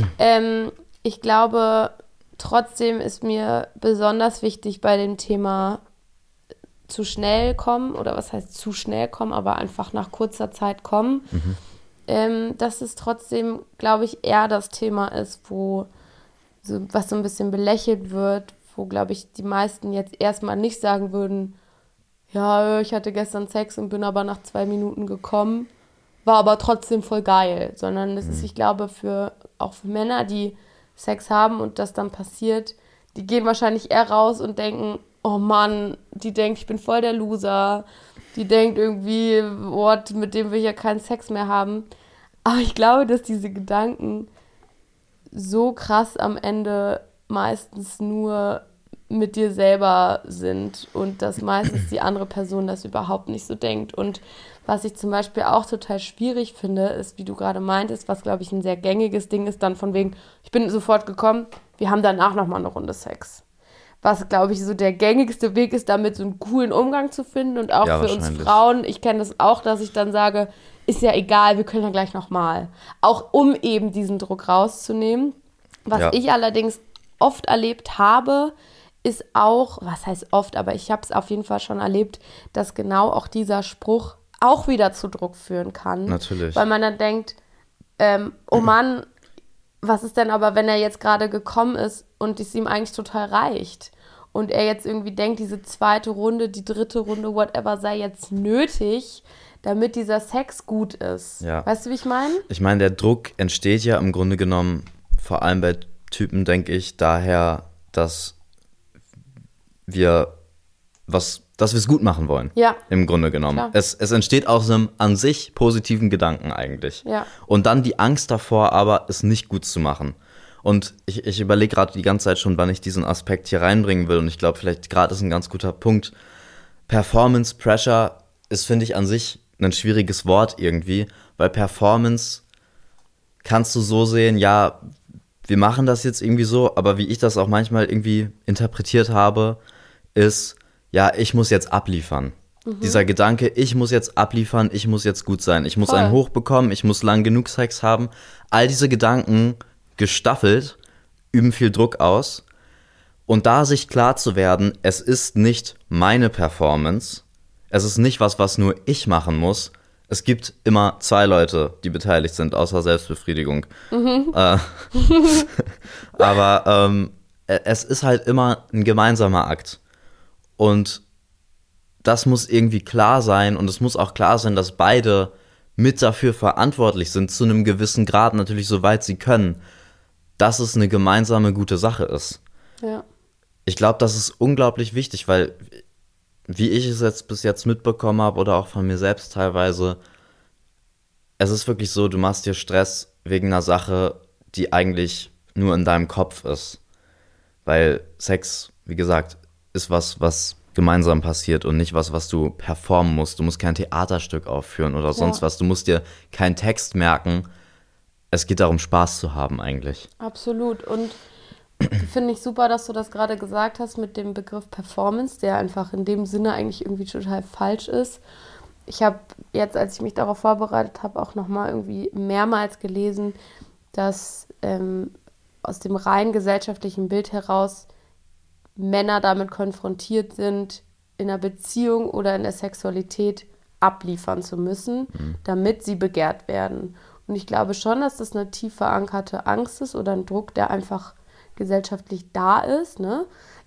Ich glaube, trotzdem ist mir besonders wichtig bei dem Thema zu schnell kommen, oder was heißt zu schnell kommen, aber einfach nach kurzer Zeit kommen, dass es trotzdem, glaube ich, eher das Thema ist, was so ein bisschen belächelt wird, wo, glaube ich, die meisten jetzt erstmal nicht sagen würden, ja, ich hatte gestern Sex und bin aber nach 2 Minuten gekommen, war aber trotzdem voll geil, sondern es ist, ich glaube, auch für Männer, die Sex haben und das dann passiert, die gehen wahrscheinlich eher raus und denken, oh Mann, die denkt, ich bin voll der Loser, die denkt irgendwie, mit dem will ich ja keinen Sex mehr haben. Aber ich glaube, dass diese Gedanken so krass am Ende meistens nur mit dir selber sind und dass meistens die andere Person das überhaupt nicht so denkt. Und was ich zum Beispiel auch total schwierig finde, ist, wie du gerade meintest, was, glaube ich, ein sehr gängiges Ding ist, dann von wegen, ich bin sofort gekommen, wir haben danach nochmal eine Runde Sex. Was, glaube ich, so der gängigste Weg ist, damit so einen coolen Umgang zu finden. Und auch für uns Frauen, ich kenne das auch, dass ich dann sage, ist ja egal, wir können ja gleich nochmal. Auch um eben diesen Druck rauszunehmen. Was ich allerdings oft erlebt habe, ist auch, was heißt oft, aber ich habe es auf jeden Fall schon erlebt, dass genau auch dieser Spruch auch wieder zu Druck führen kann. Natürlich. Weil man dann denkt, oh Mann, was ist denn aber, wenn er jetzt gerade gekommen ist und es ihm eigentlich total reicht und er jetzt irgendwie denkt, diese 2. Runde, die 3. Runde, whatever, sei jetzt nötig, damit dieser Sex gut ist. Ja. Weißt du, wie ich meine? Ich meine, der Druck entsteht ja im Grunde genommen, vor allem bei Typen, denke ich, daher, dass wir es gut machen wollen. Ja. Im Grunde genommen. Es entsteht aus einem an sich positiven Gedanken eigentlich. Ja. Und dann die Angst davor, aber es nicht gut zu machen. Und ich überlege gerade die ganze Zeit schon, wann ich diesen Aspekt hier reinbringen will. Und ich glaube, vielleicht gerade ist ein ganz guter Punkt. Performance Pressure ist, finde ich, an sich ein schwieriges Wort irgendwie. Weil Performance kannst du so sehen, ja, wir machen das jetzt irgendwie so, aber wie ich das auch manchmal irgendwie interpretiert habe, ist, ja, ich muss jetzt abliefern. Dieser Gedanke, ich muss jetzt abliefern, ich muss jetzt gut sein, ich muss einen Hoch bekommen, ich muss lang genug Sex haben. All diese Gedanken gestaffelt üben viel Druck aus. Und da sich klar zu werden, es ist nicht meine Performance, es ist nicht was nur ich machen muss. Es gibt immer 2 Leute, die beteiligt sind, außer Selbstbefriedigung. Aber es ist halt immer ein gemeinsamer Akt. Und das muss irgendwie klar sein. Und es muss auch klar sein, dass beide mit dafür verantwortlich sind, zu einem gewissen Grad, natürlich soweit sie können, dass es eine gemeinsame gute Sache ist. Ja. Ich glaube, das ist unglaublich wichtig, weil, wie ich es jetzt bis jetzt mitbekommen habe oder auch von mir selbst teilweise, es ist wirklich so, du machst dir Stress wegen einer Sache, die eigentlich nur in deinem Kopf ist. Weil Sex, wie gesagt, ist was gemeinsam passiert und nicht was du performen musst. Du musst kein Theaterstück aufführen oder sonst was. Du musst dir keinen Text merken. Es geht darum, Spaß zu haben eigentlich. Absolut. Und finde ich super, dass du das gerade gesagt hast mit dem Begriff Performance, der einfach in dem Sinne eigentlich irgendwie total falsch ist. Ich habe jetzt, als ich mich darauf vorbereitet habe, auch nochmal irgendwie mehrmals gelesen, dass aus dem rein gesellschaftlichen Bild heraus Männer damit konfrontiert sind, in einer Beziehung oder in der Sexualität abliefern zu müssen, damit sie begehrt werden. Und ich glaube schon, dass das eine tief verankerte Angst ist oder ein Druck, der einfach gesellschaftlich da ist. Ne?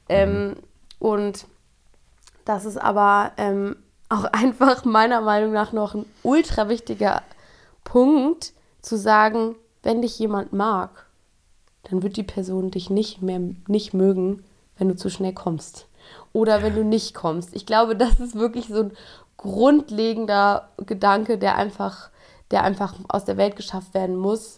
Und das ist aber auch einfach meiner Meinung nach noch ein ultra wichtiger Punkt, zu sagen, wenn dich jemand mag, dann wird die Person dich nicht mögen, wenn du zu schnell kommst. Oder wenn du nicht kommst. Ich glaube, das ist wirklich so ein grundlegender Gedanke, der einfach aus der Welt geschafft werden muss.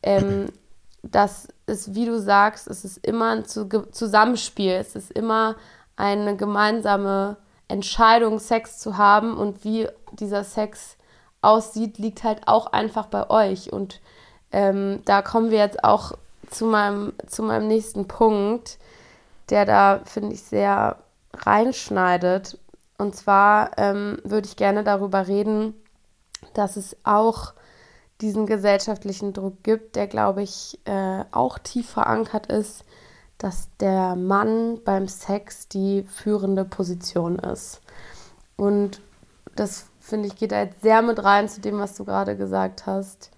Das ist, wie du sagst, es ist immer ein Zusammenspiel. Es ist immer eine gemeinsame Entscheidung, Sex zu haben. Und wie dieser Sex aussieht, liegt halt auch einfach bei euch. Und da kommen wir jetzt auch zu meinem nächsten Punkt, der da, finde ich, sehr reinschneidet. Und zwar würde ich gerne darüber reden, dass es auch diesen gesellschaftlichen Druck gibt, der, glaube ich, auch tief verankert ist, dass der Mann beim Sex die führende Position ist. Und das, finde ich, geht da jetzt sehr mit rein zu dem, was du gerade gesagt hast.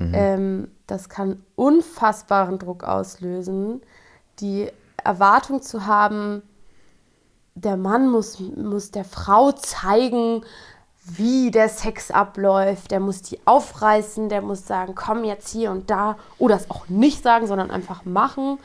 Das kann unfassbaren Druck auslösen, die Erwartung zu haben, der Mann muss der Frau zeigen, wie der Sex abläuft. Der muss die aufreißen, der muss sagen, komm jetzt hier und da. Oder es auch nicht sagen, sondern einfach machen.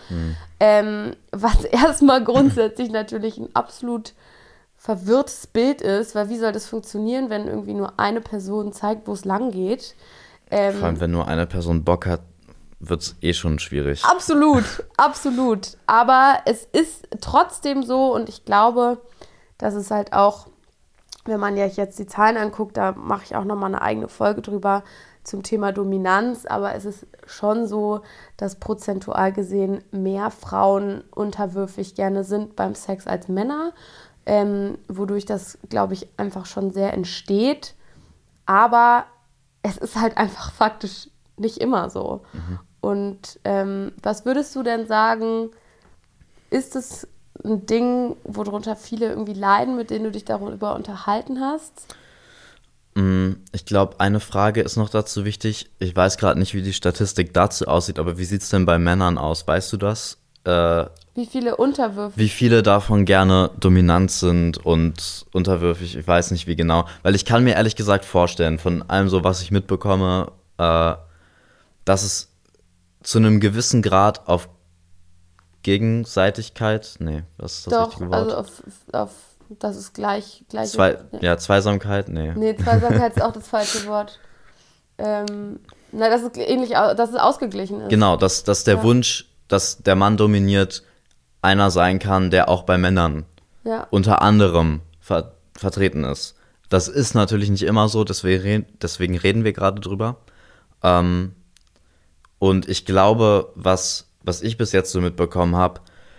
Was erstmal grundsätzlich natürlich ein absolut verwirrtes Bild ist, weil wie soll das funktionieren, wenn irgendwie nur eine Person zeigt, wo es lang geht? Vor allem, wenn nur eine Person Bock hat, wird es eh schon schwierig. Absolut, absolut. Aber es ist trotzdem so und ich glaube, dass es halt auch, wenn man ja jetzt die Zahlen anguckt, da mache ich auch nochmal eine eigene Folge drüber zum Thema Dominanz, aber es ist schon so, dass prozentual gesehen mehr Frauen unterwürfig gerne sind beim Sex als Männer, wodurch das, glaube ich, einfach schon sehr entsteht. Aber es ist halt einfach faktisch nicht immer so. Und was würdest du denn sagen, ist es ein Ding, worunter viele irgendwie leiden, mit denen du dich darüber unterhalten hast? Ich glaube, eine Frage ist noch dazu wichtig. Ich weiß gerade nicht, wie die Statistik dazu aussieht, aber wie sieht es denn bei Männern aus? Weißt du das? Wie viele unterwürfig? Wie viele davon gerne dominant sind und unterwürfig? Ich weiß nicht, wie genau. Weil ich kann mir ehrlich gesagt vorstellen, von allem so, was ich mitbekomme, dass es zu einem gewissen Grad auf Gegenseitigkeit, was ist das richtige Wort? Also auf das ist gleich Zweisamkeit, Nee, Zweisamkeit ist auch das falsche Wort. Das ist ähnlich, dass es ausgeglichen ist. Genau, dass der Wunsch, dass der Mann dominiert, einer sein kann, der auch bei Männern unter anderem vertreten ist. Das ist natürlich nicht immer so, deswegen reden wir gerade drüber. Und ich glaube, was ich bis jetzt so mitbekommen habe,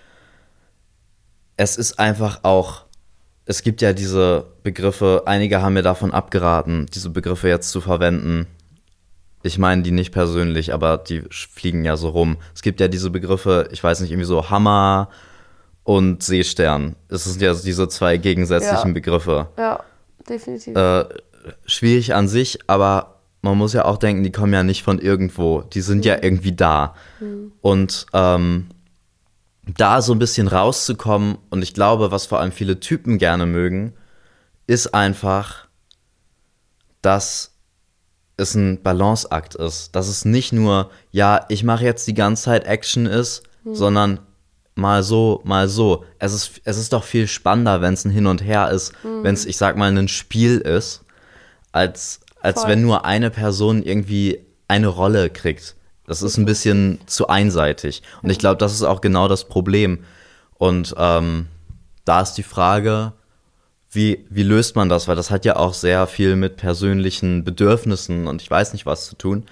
es ist einfach auch, es gibt ja diese Begriffe, einige haben mir davon abgeraten, diese Begriffe jetzt zu verwenden. Ich meine die nicht persönlich, aber die fliegen ja so rum. Es gibt ja diese Begriffe, ich weiß nicht, irgendwie so Hammer und Seestern. Es sind ja diese zwei gegensätzlichen Begriffe. Ja, definitiv. Schwierig an sich, aber man muss ja auch denken, die kommen ja nicht von irgendwo. Die sind ja irgendwie da. Und da so ein bisschen rauszukommen, und ich glaube, was vor allem viele Typen gerne mögen, ist einfach, dass es ein Balanceakt ist. Dass es nicht nur, ja, ich mache jetzt die ganze Zeit Action ist, sondern mal so, mal so. Es ist doch viel spannender, wenn es ein Hin und Her ist, wenn es, ich sag mal, ein Spiel ist, als wenn nur eine Person irgendwie eine Rolle kriegt. Das ist ein bisschen zu einseitig. Und ich glaube, das ist auch genau das Problem. Und da ist die Frage, wie löst man das? Weil das hat ja auch sehr viel mit persönlichen Bedürfnissen und ich weiß nicht was zu tun.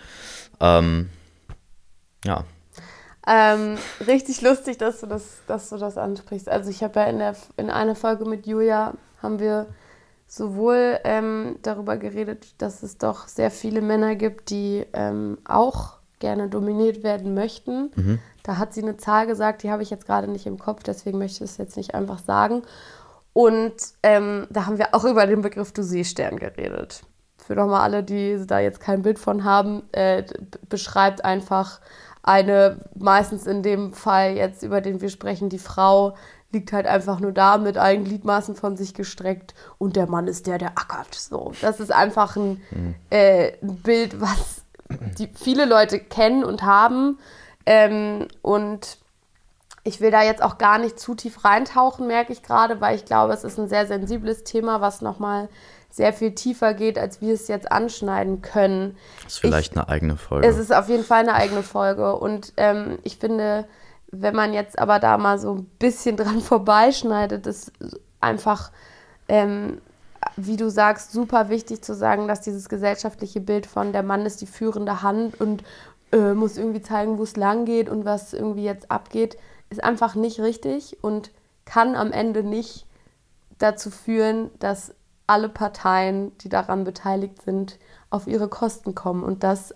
Ja. Richtig lustig, dass du das ansprichst. Also ich habe ja in einer Folge mit Julia haben wir sowohl darüber geredet, dass es doch sehr viele Männer gibt, die auch gerne dominiert werden möchten. Da hat sie eine Zahl gesagt, die habe ich jetzt gerade nicht im Kopf, deswegen möchte ich es jetzt nicht einfach sagen. Und da haben wir auch über den Begriff du Seestern geredet. Für nochmal alle, die da jetzt kein Bild von haben, beschreibt einfach eine, meistens in dem Fall jetzt, über den wir sprechen, die Frau liegt halt einfach nur da mit allen Gliedmaßen von sich gestreckt und der Mann ist der ackert. So, das ist einfach ein Bild, was viele Leute kennen und haben. Und ich will da jetzt auch gar nicht zu tief reintauchen, merke ich gerade, weil ich glaube, es ist ein sehr sensibles Thema, was nochmal sehr viel tiefer geht, als wir es jetzt anschneiden können. Das ist vielleicht eine eigene Folge. Es ist auf jeden Fall eine eigene Folge. Und ich finde, wenn man jetzt aber da mal so ein bisschen dran vorbeischneidet, ist einfach, wie du sagst, super wichtig zu sagen, dass dieses gesellschaftliche Bild von der Mann ist die führende Hand und muss irgendwie zeigen, wo es lang geht und was irgendwie jetzt abgeht, ist einfach nicht richtig und kann am Ende nicht dazu führen, dass alle Parteien, die daran beteiligt sind, auf ihre Kosten kommen und das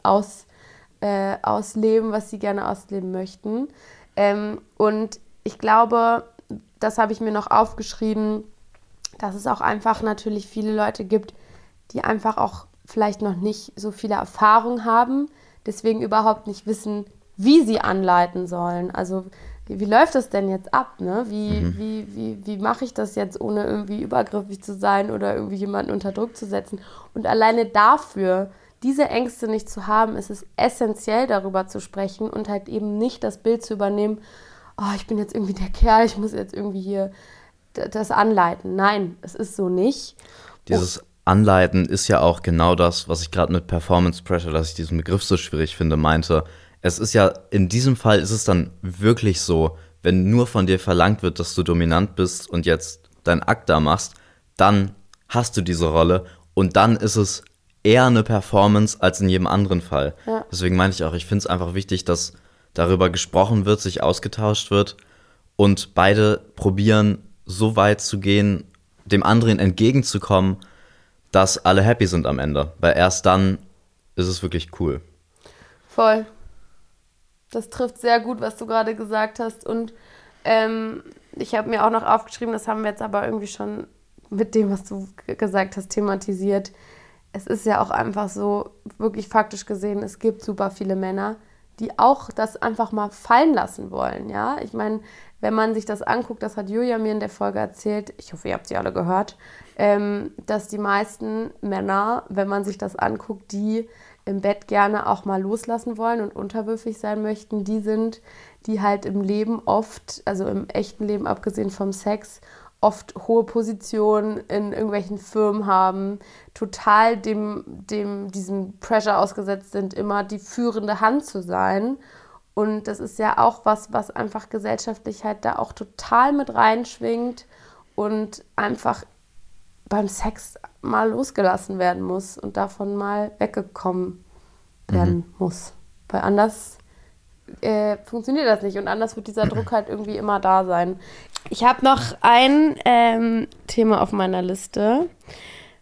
ausleben, was sie gerne ausleben möchten. Und ich glaube, das habe ich mir noch aufgeschrieben, dass es auch einfach natürlich viele Leute gibt, die einfach auch vielleicht noch nicht so viele Erfahrung haben, deswegen überhaupt nicht wissen, wie sie anleiten sollen. Also wie läuft das denn jetzt ab? Ne? Wie mache ich das jetzt, ohne irgendwie übergriffig zu sein oder irgendwie jemanden unter Druck zu setzen? Und alleine dafür, diese Ängste nicht zu haben, ist es essentiell, darüber zu sprechen und halt eben nicht das Bild zu übernehmen, oh, ich bin jetzt irgendwie der Kerl, ich muss jetzt irgendwie hier das anleiten. Nein, es ist so nicht. Dieses Anleiten ist ja auch genau das, was ich gerade mit Performance Pressure, dass ich diesen Begriff so schwierig finde, meinte. Es ist ja, in diesem Fall ist es dann wirklich so, wenn nur von dir verlangt wird, dass du dominant bist und jetzt dein Akt da machst, dann hast du diese Rolle und dann ist es eher eine Performance als in jedem anderen Fall. Ja. Deswegen meine ich auch, ich finde es einfach wichtig, dass darüber gesprochen wird, sich ausgetauscht wird und beide probieren, so weit zu gehen, dem anderen entgegenzukommen, dass alle happy sind am Ende. Weil erst dann ist es wirklich cool. Voll. Das trifft sehr gut, was du gerade gesagt hast. Und ich habe mir auch noch aufgeschrieben, das haben wir jetzt aber irgendwie schon mit dem, was du gesagt hast, thematisiert. Es ist ja auch einfach so, wirklich faktisch gesehen, es gibt super viele Männer, die auch das einfach mal fallen lassen wollen. Ja? Ich meine, wenn man sich das anguckt, das hat Julia mir in der Folge erzählt, ich hoffe, ihr habt sie alle gehört, dass die meisten Männer, wenn man sich das anguckt, die im Bett gerne auch mal loslassen wollen und unterwürfig sein möchten, die sind, die halt im Leben oft, also im echten Leben abgesehen vom Sex, oft hohe Positionen in irgendwelchen Firmen haben, total diesem Pressure ausgesetzt sind, immer die führende Hand zu sein. Und das ist ja auch was einfach gesellschaftlich halt da auch total mit reinschwingt und einfach beim Sex mal losgelassen werden muss und davon mal weggekommen werden muss. Weil anders funktioniert das nicht und anders wird dieser Druck halt irgendwie immer da sein. Ich habe noch ein Thema auf meiner Liste.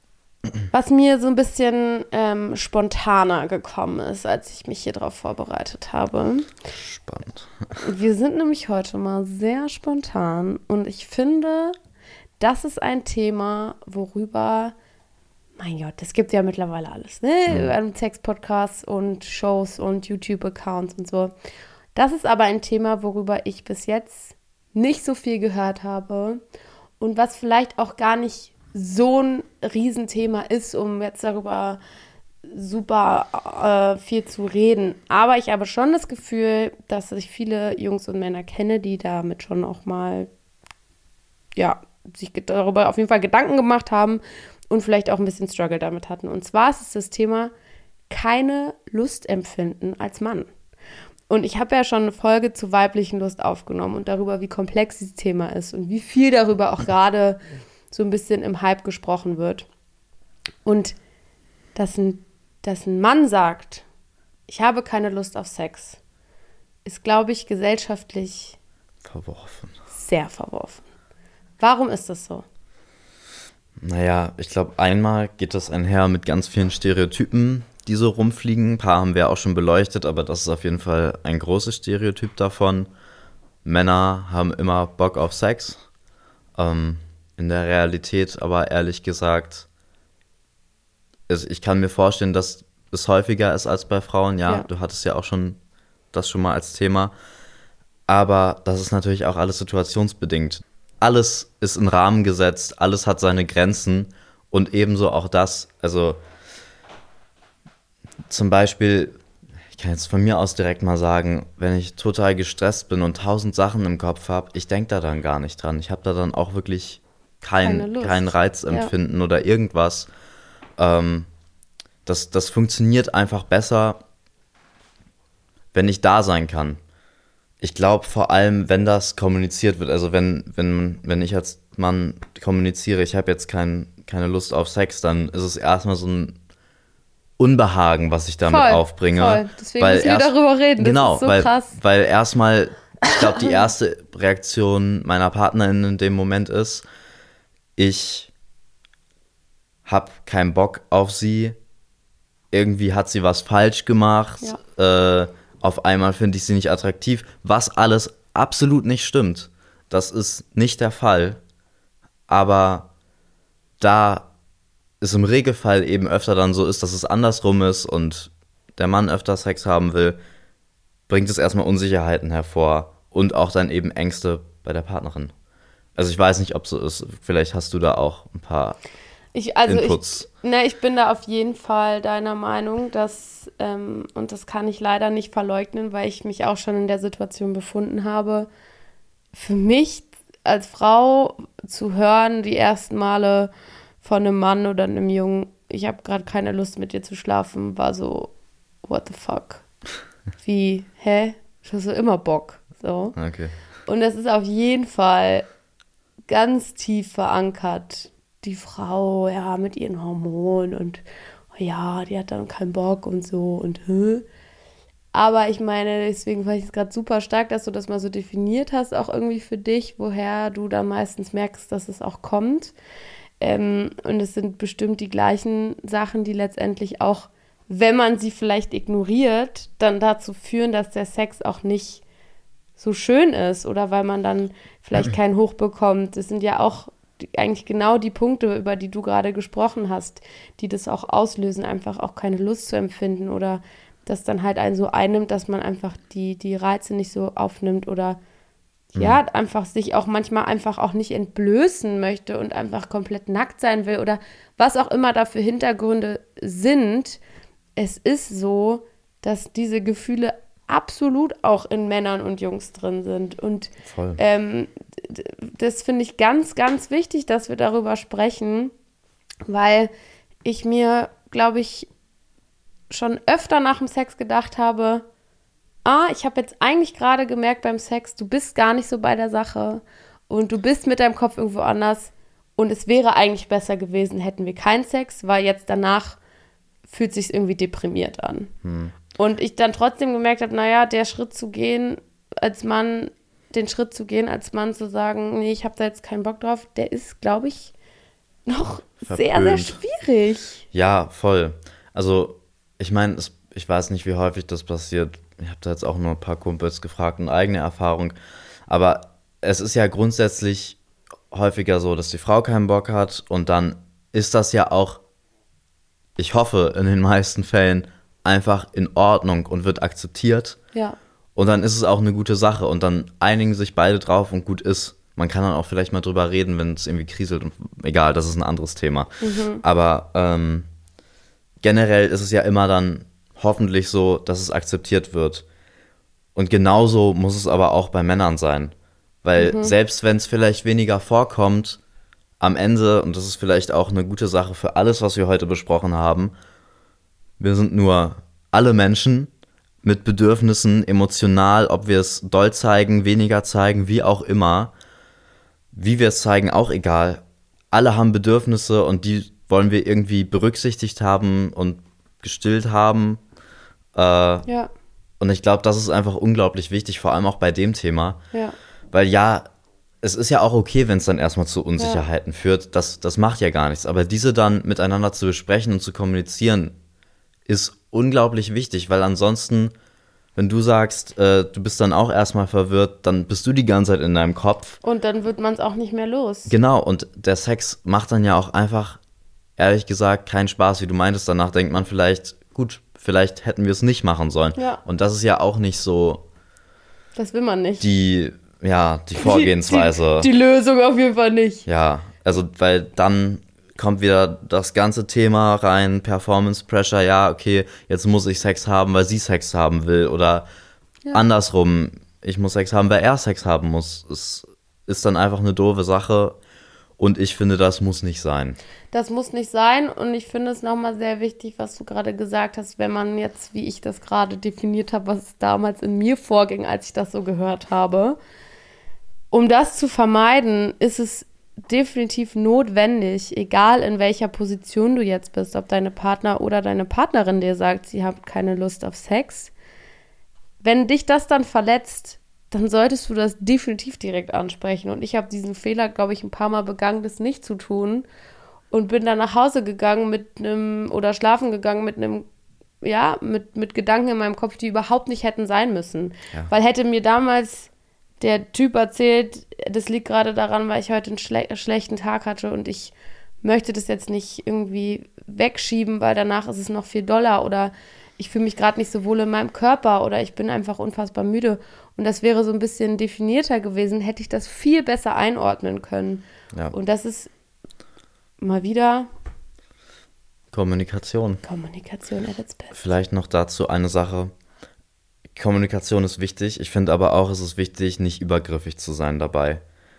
was mir so ein bisschen spontaner gekommen ist, als ich mich hier drauf vorbereitet habe. Spannend. Wir sind nämlich heute mal sehr spontan und ich finde, das ist ein Thema, worüber, mein Gott, es gibt ja mittlerweile alles, ne? Sex-Podcasts und Shows und YouTube-Accounts und so. Das ist aber ein Thema, worüber ich bis jetzt nicht so viel gehört habe und was vielleicht auch gar nicht so ein Riesenthema ist, um jetzt darüber super viel zu reden. Aber ich habe schon das Gefühl, dass ich viele Jungs und Männer kenne, die damit schon auch mal, ja, sich darüber auf jeden Fall Gedanken gemacht haben und vielleicht auch ein bisschen Struggle damit hatten. Und zwar ist es das Thema keine Lust empfinden als Mann. Und ich habe ja schon eine Folge zu weiblichen Lust aufgenommen und darüber, wie komplex dieses Thema ist und wie viel darüber auch gerade so ein bisschen im Hype gesprochen wird. Und dass ein Mann sagt, ich habe keine Lust auf Sex, ist, glaube ich, gesellschaftlich Verworfen. sehr verworfen. Warum ist das so? Naja, ich glaube, einmal geht das einher mit ganz vielen Stereotypen, die so rumfliegen. Ein paar haben wir auch schon beleuchtet, aber das ist auf jeden Fall ein großes Stereotyp davon. Männer haben immer Bock auf Sex. In der Realität aber ehrlich gesagt, ich kann mir vorstellen, dass es häufiger ist als bei Frauen. Ja, du hattest ja auch schon das schon mal als Thema. Aber das ist natürlich auch alles situationsbedingt. Alles ist in Rahmen gesetzt, alles hat seine Grenzen und ebenso auch das. Also zum Beispiel, ich kann jetzt von mir aus direkt mal sagen, wenn ich total gestresst bin und 1000 Sachen im Kopf habe, ich denke da dann gar nicht dran. Ich habe da dann auch wirklich kein Reizempfinden oder irgendwas. Das funktioniert einfach besser, wenn ich da sein kann. Ich glaube vor allem, wenn das kommuniziert wird, also wenn ich als Mann kommuniziere, ich habe jetzt keine Lust auf Sex, dann ist es erstmal so ein Unbehagen, was ich damit aufbringe. Voll. Deswegen müssen wir darüber reden, genau, das ist so krass. Weil erstmal, ich glaube, die erste Reaktion meiner Partnerin in dem Moment ist, ich habe keinen Bock auf sie, irgendwie hat sie was falsch gemacht, auf einmal finde ich sie nicht attraktiv, was alles absolut nicht stimmt. Das ist nicht der Fall, aber da es im Regelfall eben öfter dann so ist, dass es andersrum ist und der Mann öfter Sex haben will, bringt es erstmal Unsicherheiten hervor und auch dann eben Ängste bei der Partnerin. Also ich weiß nicht, ob so ist. Vielleicht hast du da auch ein paar Inputs. Ich bin da auf jeden Fall deiner Meinung, dass, und das kann ich leider nicht verleugnen, weil ich mich auch schon in der Situation befunden habe, für mich als Frau zu hören, die ersten Male von einem Mann oder einem Jungen, ich habe gerade keine Lust mit dir zu schlafen, war so, what the fuck? Wie, hä? Ich habe so immer Bock. So. Okay. Und das ist auf jeden Fall ganz tief verankert. Die Frau, ja, mit ihren Hormonen und ja, die hat dann keinen Bock und so und Aber ich meine, deswegen fand ich es gerade super stark, dass du das mal so definiert hast, auch irgendwie für dich, woher du dann meistens merkst, dass es auch kommt. Und es sind bestimmt die gleichen Sachen, die letztendlich auch, wenn man sie vielleicht ignoriert, dann dazu führen, dass der Sex auch nicht so schön ist oder weil man dann vielleicht keinen Hoch bekommt. Das sind ja auch eigentlich genau die Punkte, über die du gerade gesprochen hast, die das auch auslösen, einfach auch keine Lust zu empfinden oder das dann halt einen so einnimmt, dass man einfach die Reize nicht so aufnimmt oder ja, einfach sich auch manchmal einfach auch nicht entblößen möchte und einfach komplett nackt sein will oder was auch immer da für Hintergründe sind. Es ist so, dass diese Gefühle absolut auch in Männern und Jungs drin sind. Und das finde ich ganz, ganz wichtig, dass wir darüber sprechen, weil ich mir, glaube ich, schon öfter nach dem Sex gedacht habe, ich habe jetzt eigentlich gerade gemerkt beim Sex, du bist gar nicht so bei der Sache und du bist mit deinem Kopf irgendwo anders und es wäre eigentlich besser gewesen, hätten wir keinen Sex, weil jetzt danach fühlt es sich irgendwie deprimiert an. Und ich dann trotzdem gemerkt habe, naja, den Schritt zu gehen als Mann zu sagen, nee, ich habe da jetzt keinen Bock drauf, der ist, glaube ich, noch sehr, sehr Verpönt. schwierig. Ja, voll. Also, ich meine, ich weiß nicht, wie häufig das passiert. Ich habe da jetzt auch nur ein paar Kumpels gefragt und eigene Erfahrung. Aber es ist ja grundsätzlich häufiger so, dass die Frau keinen Bock hat. Und dann ist das ja auch, ich hoffe, in den meisten Fällen einfach in Ordnung und wird akzeptiert. Ja. Und dann ist es auch eine gute Sache. Und dann einigen sich beide drauf und gut ist. Man kann dann auch vielleicht mal drüber reden, wenn es irgendwie kriselt. Und egal, das ist ein anderes Thema. Aber generell ist es ja immer dann hoffentlich so, dass es akzeptiert wird. Und genauso muss es aber auch bei Männern sein. Weil selbst wenn es vielleicht weniger vorkommt, am Ende, und das ist vielleicht auch eine gute Sache für alles, was wir heute besprochen haben, wir sind nur alle Menschen mit Bedürfnissen, emotional, ob wir es doll zeigen, weniger zeigen, wie auch immer. Wie wir es zeigen, auch egal. Alle haben Bedürfnisse und die wollen wir irgendwie berücksichtigt haben und gestillt haben. Ja. Und ich glaube, das ist einfach unglaublich wichtig, vor allem auch bei dem Thema. Ja. Weil ja, es ist ja auch okay, wenn es dann erstmal zu Unsicherheiten führt. Das macht ja gar nichts. Aber diese dann miteinander zu besprechen und zu kommunizieren, ist unglaublich wichtig. Weil ansonsten, wenn du sagst, du bist dann auch erstmal verwirrt, dann bist du die ganze Zeit in deinem Kopf. Und dann wird man es auch nicht mehr los. Genau, und der Sex macht dann ja auch einfach, ehrlich gesagt, keinen Spaß. Wie du meintest, danach denkt man vielleicht, gut, vielleicht hätten wir es nicht machen sollen. Ja. Und das ist ja auch nicht so Das will man nicht. die Vorgehensweise. Die Lösung auf jeden Fall nicht. Ja, also weil dann kommt wieder das ganze Thema rein, Performance Pressure, ja, okay, jetzt muss ich Sex haben, weil sie Sex haben will oder andersrum, ich muss Sex haben, weil er Sex haben muss. Es ist dann einfach eine doofe Sache und ich finde, das muss nicht sein. Das muss nicht sein und ich finde es nochmal sehr wichtig, was du gerade gesagt hast, wenn man jetzt, wie ich das gerade definiert habe, was damals in mir vorging, als ich das so gehört habe. Um das zu vermeiden, ist es definitiv notwendig, egal in welcher Position du jetzt bist, ob deine Partner oder deine Partnerin dir sagt, sie hat keine Lust auf Sex. Wenn dich das dann verletzt, dann solltest du das definitiv direkt ansprechen. Und ich habe diesen Fehler, glaube ich, ein paar Mal begangen, das nicht zu tun. Und bin dann nach Hause gegangen oder schlafen gegangen mit Gedanken in meinem Kopf, die überhaupt nicht hätten sein müssen. Ja. Weil hätte mir damals der Typ erzählt, das liegt gerade daran, weil ich heute einen schlechten Tag hatte und ich möchte das jetzt nicht irgendwie wegschieben, weil danach ist es noch viel doller oder ich fühle mich gerade nicht so wohl in meinem Körper oder ich bin einfach unfassbar müde. Und das wäre so ein bisschen definierter gewesen, hätte ich das viel besser einordnen können. Ja. Und das ist mal wieder Kommunikation. Kommunikation at its best. Vielleicht noch dazu eine Sache. Kommunikation ist wichtig. Ich finde aber auch, es ist wichtig, nicht übergriffig zu sein dabei.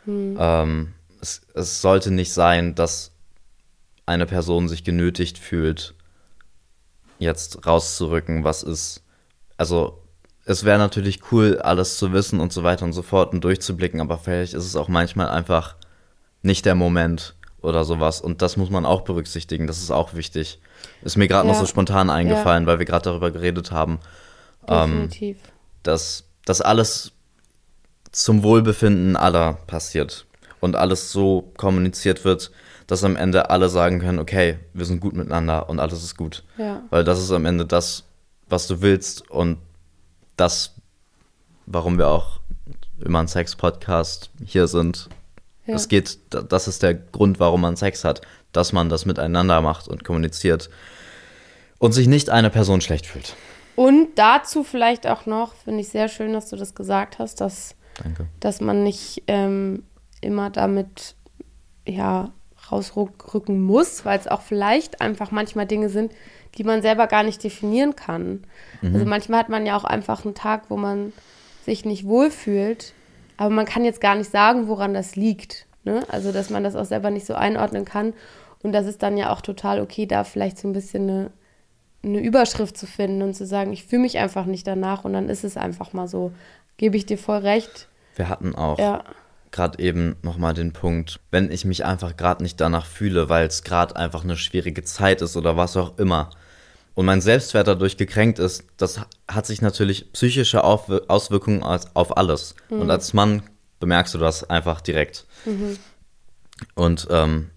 Es sollte nicht sein, dass eine Person sich genötigt fühlt, jetzt rauszurücken, was ist. Also es wäre natürlich cool, alles zu wissen und so weiter und so fort und durchzublicken, aber vielleicht ist es auch manchmal einfach nicht der Moment oder sowas. Und das muss man auch berücksichtigen. Das ist auch wichtig. Ist mir gerade noch so spontan eingefallen, weil wir gerade darüber geredet haben. Definitiv. Dass alles zum Wohlbefinden aller passiert und alles so kommuniziert wird, dass am Ende alle sagen können, okay, wir sind gut miteinander und alles ist gut. Ja. Weil das ist am Ende das, was du willst und das, warum wir auch immer ein Sex-Podcast hier sind. Ja. Das ist der Grund, warum man Sex hat, dass man das miteinander macht und kommuniziert und sich nicht eine Person schlecht fühlt. Und dazu vielleicht auch noch, finde ich sehr schön, dass du das gesagt hast, Danke. dass man nicht immer damit rausrücken muss, weil es auch vielleicht einfach manchmal Dinge sind, die man selber gar nicht definieren kann. Also manchmal hat man ja auch einfach einen Tag, wo man sich nicht wohlfühlt, aber man kann jetzt gar nicht sagen, woran das liegt. Ne? Also dass man das auch selber nicht so einordnen kann und das ist dann ja auch total okay, da vielleicht so ein bisschen eine Überschrift zu finden und zu sagen, ich fühle mich einfach nicht danach und dann ist es einfach mal so. Gebe ich dir voll recht. Wir hatten auch gerade eben nochmal den Punkt, wenn ich mich einfach gerade nicht danach fühle, weil es gerade einfach eine schwierige Zeit ist oder was auch immer und mein Selbstwert dadurch gekränkt ist, das hat sich natürlich psychische Auswirkungen auf alles. Und als Mann bemerkst du das einfach direkt. Und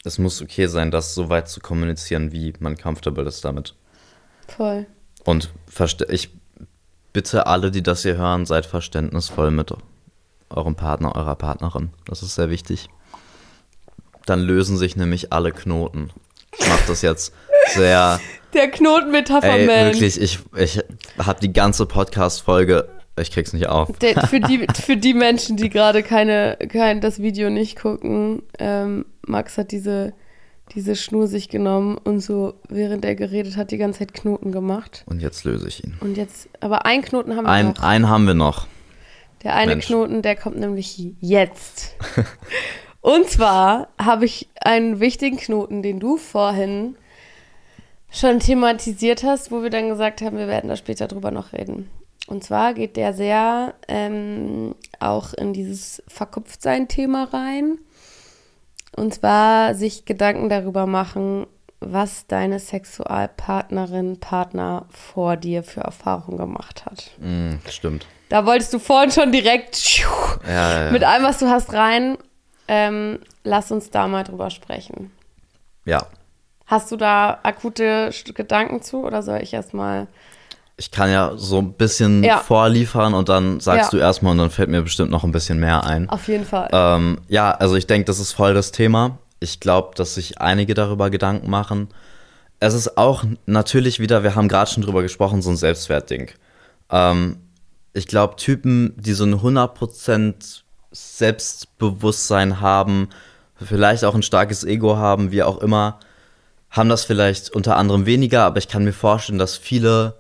es muss okay sein, das so weit zu kommunizieren, wie man comfortable ist damit. Voll. Und ich bitte alle, die das hier hören, seid verständnisvoll mit eurem Partner, eurer Partnerin. Das ist sehr wichtig. Dann lösen sich nämlich alle Knoten. Ich mach das jetzt sehr... Der Knotenmetapher-Man. Ey, wirklich, ich habe die ganze Podcast-Folge, ich krieg's nicht auf. Für die Menschen, die gerade das Video nicht gucken, Max hat diese Schnur sich genommen und so, während er geredet hat, die ganze Zeit Knoten gemacht. Und jetzt löse ich ihn. Aber einen Knoten haben wir noch. Einen haben wir noch. Der eine Mensch. Knoten, der kommt nämlich jetzt. Und zwar habe ich einen wichtigen Knoten, den du vorhin schon thematisiert hast, wo wir dann gesagt haben, wir werden da später drüber noch reden. Und zwar geht der sehr auch in dieses Verkopftsein-Thema rein. Und zwar sich Gedanken darüber machen, was deine Sexualpartnerin, Partner vor dir für Erfahrungen gemacht hat. Stimmt. Da wolltest du vorhin schon direkt Ja. mit allem, was du hast, rein. Lass uns da mal drüber sprechen. Ja. Hast du da akute Gedanken zu oder soll ich erstmal? Ich kann ja so ein bisschen vorliefern und dann sagst du erstmal und dann fällt mir bestimmt noch ein bisschen mehr ein. Auf jeden Fall. Also ich denke, das ist voll das Thema. Ich glaube, dass sich einige darüber Gedanken machen. Es ist auch natürlich wieder, wir haben gerade schon drüber gesprochen, so ein Selbstwertding. Ich glaube, Typen, die so ein 100% Selbstbewusstsein haben, vielleicht auch ein starkes Ego haben, wie auch immer, haben das vielleicht unter anderem weniger, aber ich kann mir vorstellen, dass viele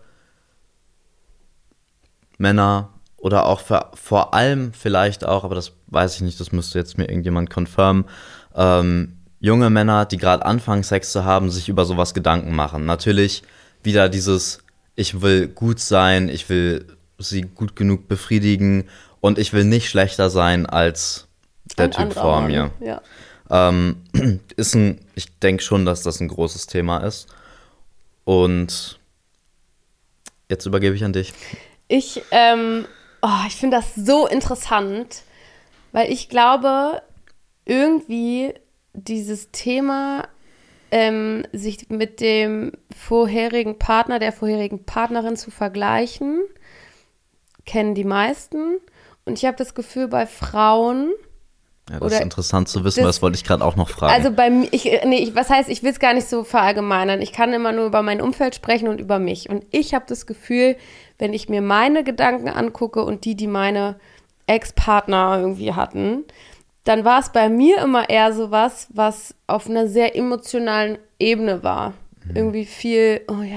Männer oder auch vor allem vielleicht auch, aber das weiß ich nicht, das müsste jetzt mir irgendjemand confirmen, junge Männer, die gerade anfangen, Sex zu haben, sich über sowas Gedanken machen. Natürlich wieder dieses, ich will gut sein, ich will sie gut genug befriedigen und ich will nicht schlechter sein als der Typ vor mir. Ja. Ich denke schon, dass das ein großes Thema ist. Und jetzt übergebe ich an dich. Ich finde das so interessant, weil ich glaube, irgendwie dieses Thema, sich mit dem vorherigen Partner, der vorherigen Partnerin zu vergleichen, kennen die meisten. Und ich habe das Gefühl, bei Frauen... Ja, das ist interessant zu wissen, weil das wollte ich gerade auch noch fragen. Also bei mir, ich will es gar nicht so verallgemeinern. Ich kann immer nur über mein Umfeld sprechen und über mich. Und ich habe das Gefühl, wenn ich mir meine Gedanken angucke und die meine Ex-Partner irgendwie hatten, dann war es bei mir immer eher sowas, was auf einer sehr emotionalen Ebene war. Irgendwie viel,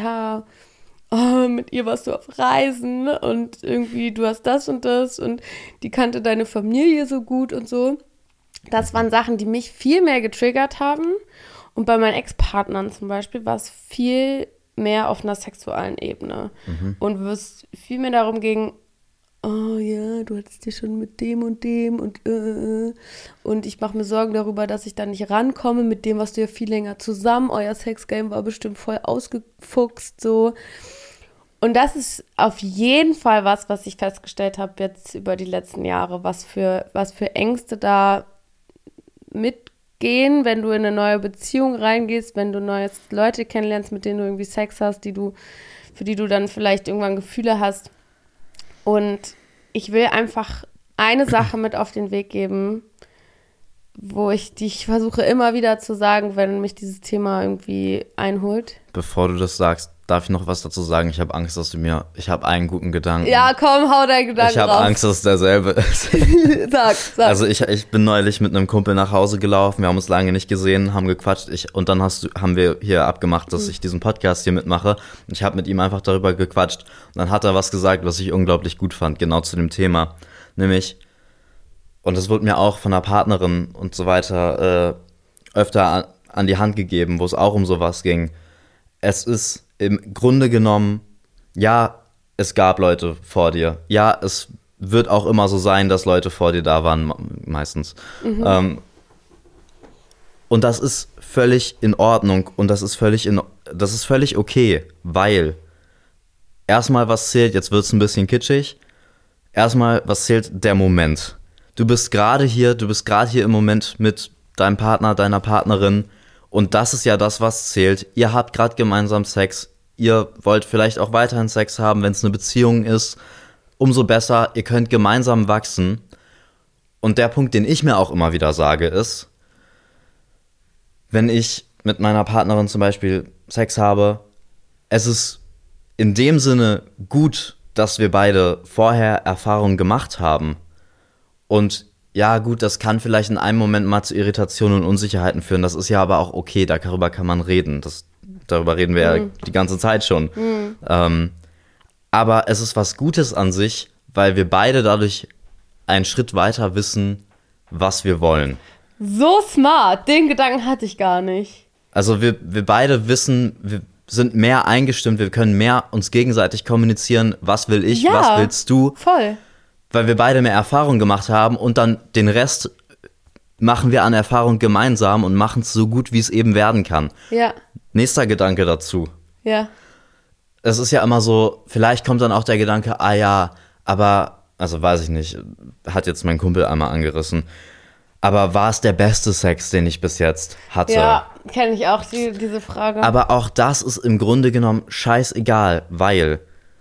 mit ihr warst du auf Reisen und irgendwie du hast das und die kannte deine Familie so gut und so. Das waren Sachen, die mich viel mehr getriggert haben. Und bei meinen Ex-Partnern zum Beispiel war es viel mehr auf einer sexuellen Ebene. Und wo es viel mehr darum ging, oh ja, du hattest dir schon mit dem und dem und ich mache mir Sorgen darüber, dass ich da nicht rankomme mit dem, was du ja viel länger zusammen, euer Sexgame war bestimmt voll ausgefuchst, so. Und das ist auf jeden Fall was ich festgestellt habe jetzt über die letzten Jahre, was für Ängste da mitgehen, wenn du in eine neue Beziehung reingehst, wenn du neue Leute kennenlernst, mit denen du irgendwie Sex hast, für die du dann vielleicht irgendwann Gefühle hast. Und ich will einfach eine Sache mit auf den Weg geben, die ich versuche immer wieder zu sagen, wenn mich dieses Thema irgendwie einholt. Bevor du das sagst, darf ich noch was dazu sagen? Ich habe Angst, ich habe einen guten Gedanken. Ja, komm, hau deinen Gedanken raus. Ich habe Angst, dass es derselbe ist. Sag. Also ich bin neulich mit einem Kumpel nach Hause gelaufen, wir haben uns lange nicht gesehen, haben gequatscht und dann haben wir hier abgemacht, dass ich diesen Podcast hier mitmache. Ich habe mit ihm einfach darüber gequatscht und dann hat er was gesagt, was ich unglaublich gut fand, genau zu dem Thema. Nämlich, und das wurde mir auch von einer Partnerin und so weiter öfter an die Hand gegeben, wo es auch um sowas ging. Es ist im Grunde genommen, ja, es gab Leute vor dir. Ja, es wird auch immer so sein, dass Leute vor dir da waren, meistens. Und das ist völlig in Ordnung und das ist völlig okay, weil erstmal was zählt, jetzt wird es ein bisschen kitschig, erstmal was zählt, der Moment. Du bist gerade hier im Moment mit deinem Partner, deiner Partnerin, Und das ist ja das, was zählt. Ihr habt gerade gemeinsam Sex. Ihr wollt vielleicht auch weiterhin Sex haben, wenn es eine Beziehung ist. Umso besser, ihr könnt gemeinsam wachsen. Und der Punkt, den ich mir auch immer wieder sage, ist, wenn ich mit meiner Partnerin zum Beispiel Sex habe, es ist in dem Sinne gut, dass wir beide vorher Erfahrungen gemacht haben. Und ja, gut, das kann vielleicht in einem Moment mal zu Irritationen und Unsicherheiten führen. Das ist ja aber auch okay, darüber kann man reden. Darüber reden wir ja die ganze Zeit schon. Aber es ist was Gutes an sich, weil wir beide dadurch einen Schritt weiter wissen, was wir wollen. So smart, den Gedanken hatte ich gar nicht. Also wir beide wissen, wir sind mehr eingestimmt, wir können mehr uns gegenseitig kommunizieren, was will ich, was willst du. Voll. Weil wir beide mehr Erfahrung gemacht haben und dann den Rest machen wir an Erfahrung gemeinsam und machen es so gut, wie es eben werden kann. Ja. Nächster Gedanke dazu. Ja. Es ist ja immer so, vielleicht kommt dann auch der Gedanke, aber, also weiß ich nicht, hat jetzt mein Kumpel einmal angerissen, aber war es der beste Sex, den ich bis jetzt hatte? Ja, kenne ich auch diese Frage. Aber auch das ist im Grunde genommen scheißegal, weil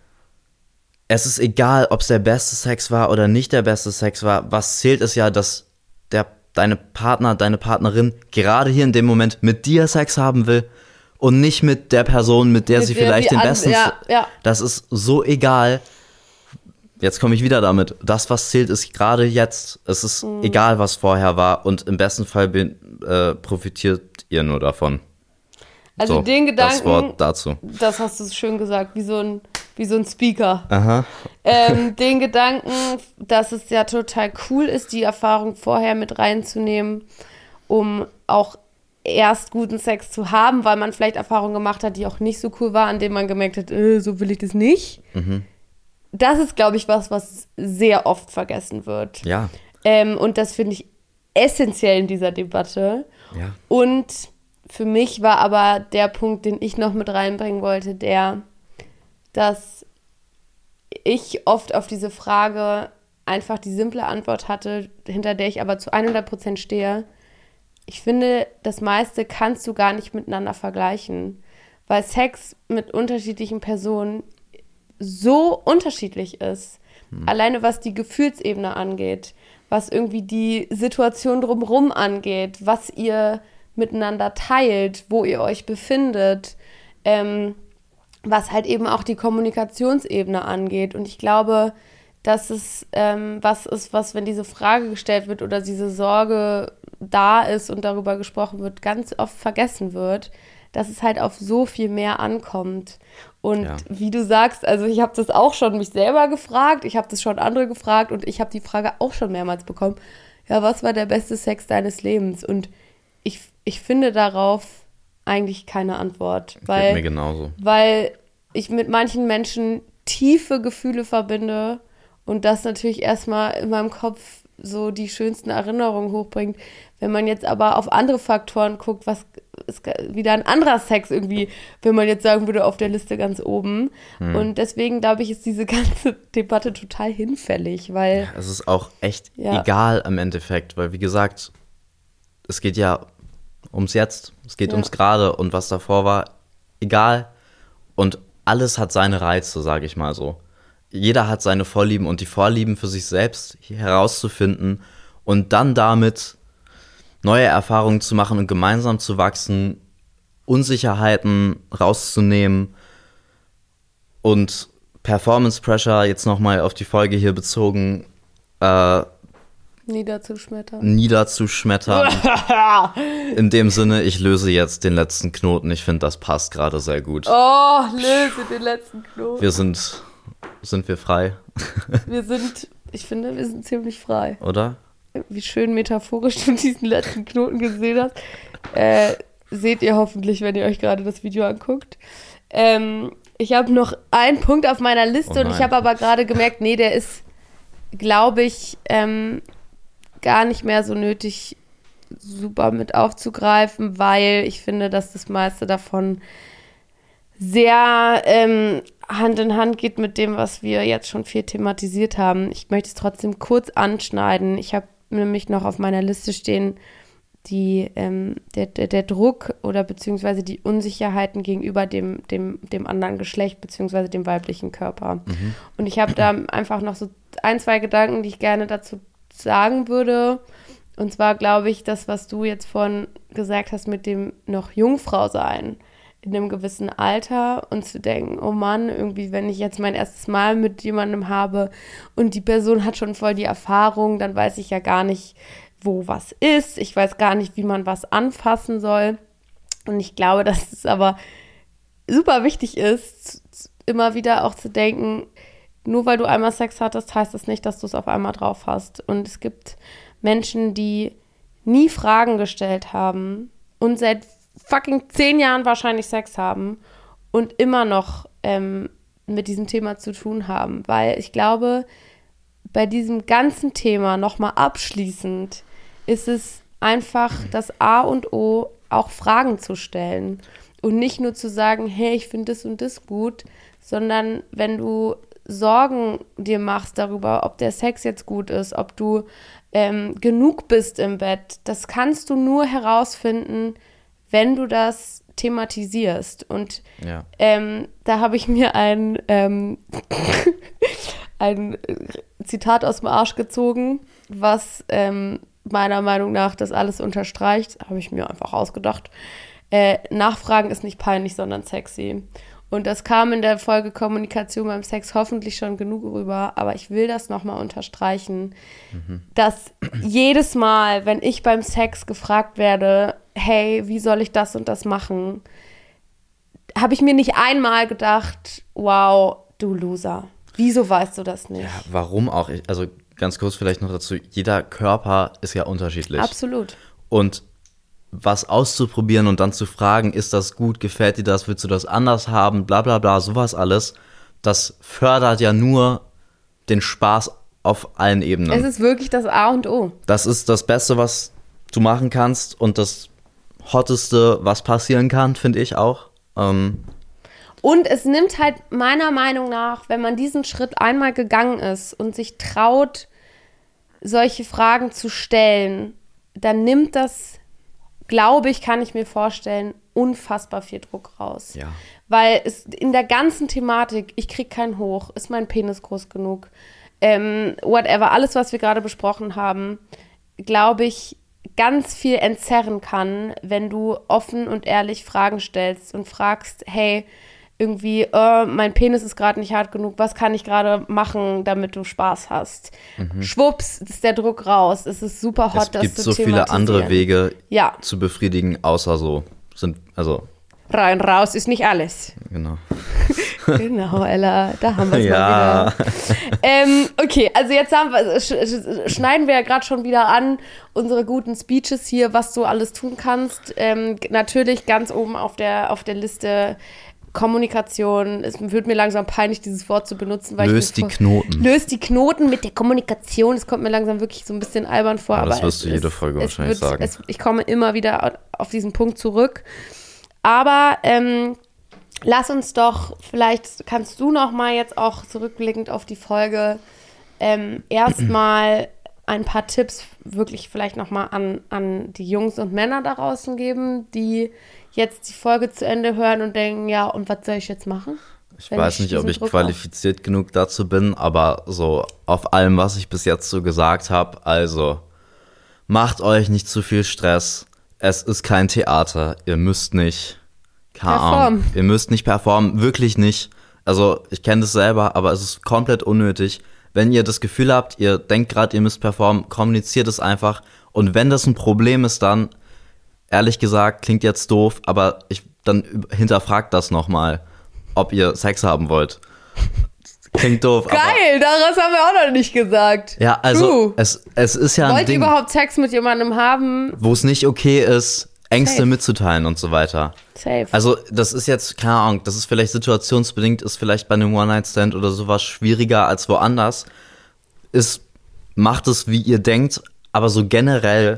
es ist egal, ob es der beste Sex war oder nicht der beste Sex war. Was zählt ist ja, dass deine Partner, deine Partnerin gerade hier in dem Moment mit dir Sex haben will und nicht mit der Person, mit der sie vielleicht den besten... Ja. Das ist so egal. Jetzt komme ich wieder damit. Das, was zählt, ist gerade jetzt. Es ist egal, was vorher war und im besten Fall profitiert ihr nur davon. Also so, den Gedanken, das Wort dazu. Das hast du schön gesagt, wie so ein Speaker. Aha. Den Gedanken, dass es ja total cool ist, die Erfahrung vorher mit reinzunehmen, um auch erst guten Sex zu haben, weil man vielleicht Erfahrungen gemacht hat, die auch nicht so cool war, an denen man gemerkt hat, so will ich das nicht. Das ist, glaube ich, was sehr oft vergessen wird. Ja. Und das finde ich essentiell in dieser Debatte. Ja. Und für mich war aber der Punkt, den ich noch mit reinbringen wollte, dass ich oft auf diese Frage einfach die simple Antwort hatte, hinter der ich aber zu 100% stehe. Ich finde, das meiste kannst du gar nicht miteinander vergleichen, weil Sex mit unterschiedlichen Personen so unterschiedlich ist. Alleine was die Gefühlsebene angeht, was irgendwie die Situation drumherum angeht, was ihr miteinander teilt, wo ihr euch befindet, was halt eben auch die Kommunikationsebene angeht. Und ich glaube, dass es was ist, was, wenn diese Frage gestellt wird oder diese Sorge da ist und darüber gesprochen wird, ganz oft vergessen wird, dass es halt auf so viel mehr ankommt. Und wie du sagst, also ich habe das auch schon mich selber gefragt, ich habe das schon andere gefragt und ich habe die Frage auch schon mehrmals bekommen, ja, was war der beste Sex deines Lebens? Und ich finde darauf eigentlich keine Antwort. Geht mir genauso. Weil ich mit manchen Menschen tiefe Gefühle verbinde und das natürlich erstmal in meinem Kopf so die schönsten Erinnerungen hochbringt. Wenn man jetzt aber auf andere Faktoren guckt, was ist wieder ein anderer Sex irgendwie, wenn man jetzt sagen würde, auf der Liste ganz oben. Und deswegen, glaube ich, ist diese ganze Debatte total hinfällig, weil... Es ist auch echt egal im Endeffekt, weil wie gesagt, es geht ja ums Jetzt, es geht ums Gerade und was davor war, egal. Und alles hat seine Reize, sage ich mal so. Jeder hat seine Vorlieben und die Vorlieben für sich selbst herauszufinden und dann damit neue Erfahrungen zu machen und gemeinsam zu wachsen, Unsicherheiten rauszunehmen und Performance Pressure jetzt nochmal auf die Folge hier bezogen niederzuschmettern. In dem Sinne, ich löse jetzt den letzten Knoten. Ich finde, das passt gerade sehr gut. Oh, löse den letzten Knoten. Sind wir frei? Ich finde, wir sind ziemlich frei. Oder? Wie schön metaphorisch du diesen letzten Knoten gesehen hast. Seht ihr hoffentlich, wenn ihr euch gerade das Video anguckt. Ich habe noch einen Punkt auf meiner Liste und ich habe aber gerade gemerkt, nee, der ist, glaube ich, gar nicht mehr so nötig, super mit aufzugreifen, weil ich finde, dass das meiste davon sehr Hand in Hand geht mit dem, was wir jetzt schon viel thematisiert haben. Ich möchte es trotzdem kurz anschneiden. Ich habe nämlich noch auf meiner Liste stehen, der Druck oder beziehungsweise die Unsicherheiten gegenüber dem anderen Geschlecht beziehungsweise dem weiblichen Körper. Und ich habe da einfach noch so 1, 2 Gedanken, die ich gerne dazu sagen würde. Und zwar glaube ich, das, was du jetzt vorhin gesagt hast mit dem noch Jungfrau sein in einem gewissen Alter und zu denken, oh Mann, irgendwie, wenn ich jetzt mein erstes Mal mit jemandem habe und die Person hat schon voll die Erfahrung, dann weiß ich ja gar nicht, wo was ist. Ich weiß gar nicht, wie man was anfassen soll. Und ich glaube, dass es aber super wichtig ist, immer wieder auch zu denken, nur weil du einmal Sex hattest, heißt das nicht, dass du es auf einmal drauf hast. Und es gibt Menschen, die nie Fragen gestellt haben und seit fucking 10 Jahren wahrscheinlich Sex haben und immer noch mit diesem Thema zu tun haben. Weil ich glaube, bei diesem ganzen Thema nochmal abschließend ist es einfach das A und O, auch Fragen zu stellen und nicht nur zu sagen, hey, ich finde das und das gut, sondern wenn du Sorgen dir machst darüber, ob der Sex jetzt gut ist, ob du genug bist im Bett, das kannst du nur herausfinden, wenn du das thematisierst. Und da habe ich mir ein Zitat aus dem Arsch gezogen, was meiner Meinung nach das alles unterstreicht, habe ich mir einfach ausgedacht. Nachfragen ist nicht peinlich, sondern sexy. Und das kam in der Folge Kommunikation beim Sex hoffentlich schon genug rüber, aber ich will das nochmal unterstreichen, dass jedes Mal, wenn ich beim Sex gefragt werde, hey, wie soll ich das und das machen, habe ich mir nicht einmal gedacht, wow, du Loser, wieso weißt du das nicht? Ja, warum auch? Also ganz kurz vielleicht noch dazu, jeder Körper ist ja unterschiedlich. Absolut. Und was auszuprobieren und dann zu fragen, ist das gut, gefällt dir das, willst du das anders haben, bla bla bla, sowas alles, das fördert ja nur den Spaß auf allen Ebenen. Es ist wirklich das A und O. Das ist das Beste, was du machen kannst und das Hotteste, was passieren kann, finde ich auch. Und es nimmt halt meiner Meinung nach, wenn man diesen Schritt einmal gegangen ist und sich traut, solche Fragen zu stellen, dann nimmt das, glaube ich, kann ich mir vorstellen, unfassbar viel Druck raus. Ja. Weil es in der ganzen Thematik, ich krieg keinen hoch, ist mein Penis groß genug, whatever, alles, was wir gerade besprochen haben, glaube ich, ganz viel entzerren kann, wenn du offen und ehrlich Fragen stellst und fragst, hey, irgendwie, mein Penis ist gerade nicht hart genug, was kann ich gerade machen, damit du Spaß hast? Schwupps, ist der Druck raus, es ist super hot, das zu thematisieren. Es gibt so viele andere Wege zu befriedigen, außer so. Rein, raus ist nicht alles. Genau. Genau, Ella, da haben wir es mal wieder. Okay, also jetzt schneiden wir ja gerade schon wieder an, unsere guten Speeches hier, was du alles tun kannst. Natürlich ganz oben auf der Liste Kommunikation. Es wird mir langsam peinlich, dieses Wort zu benutzen. Weil löst die Knoten. Löst die Knoten mit der Kommunikation. Es kommt mir langsam wirklich so ein bisschen albern vor. Aber das wirst du jede Folge wahrscheinlich sagen. Ich komme immer wieder auf diesen Punkt zurück. Aber lass uns doch, vielleicht kannst du noch mal jetzt auch zurückblickend auf die Folge erstmal ein paar Tipps wirklich vielleicht noch mal an die Jungs und Männer da draußen geben, die jetzt die Folge zu Ende hören und denken, ja, und was soll ich jetzt machen? Ich weiß nicht, ob ich qualifiziert genug dazu bin, aber so auf allem, was ich bis jetzt so gesagt habe, also macht euch nicht zu viel Stress. Es ist kein Theater. Ihr müsst nicht performen. Ihr müsst nicht performen, wirklich nicht. Also ich kenne das selber, aber es ist komplett unnötig. Wenn ihr das Gefühl habt, ihr denkt gerade, ihr müsst performen, kommuniziert es einfach. Und wenn das ein Problem ist, dann, ehrlich gesagt, klingt jetzt doof, aber dann hinterfragt das nochmal, ob ihr Sex haben wollt. Klingt doof. Geil, das haben wir auch noch nicht gesagt. Ja, also es ist ja ein Wollt Ding, ihr überhaupt Sex mit jemandem haben? wo es nicht okay ist, Ängste mitzuteilen und so weiter. Safe. Also das ist jetzt, keine Ahnung, das ist vielleicht situationsbedingt, ist vielleicht bei einem One-Night-Stand oder sowas schwieriger als woanders. Macht es, wie ihr denkt, aber so generell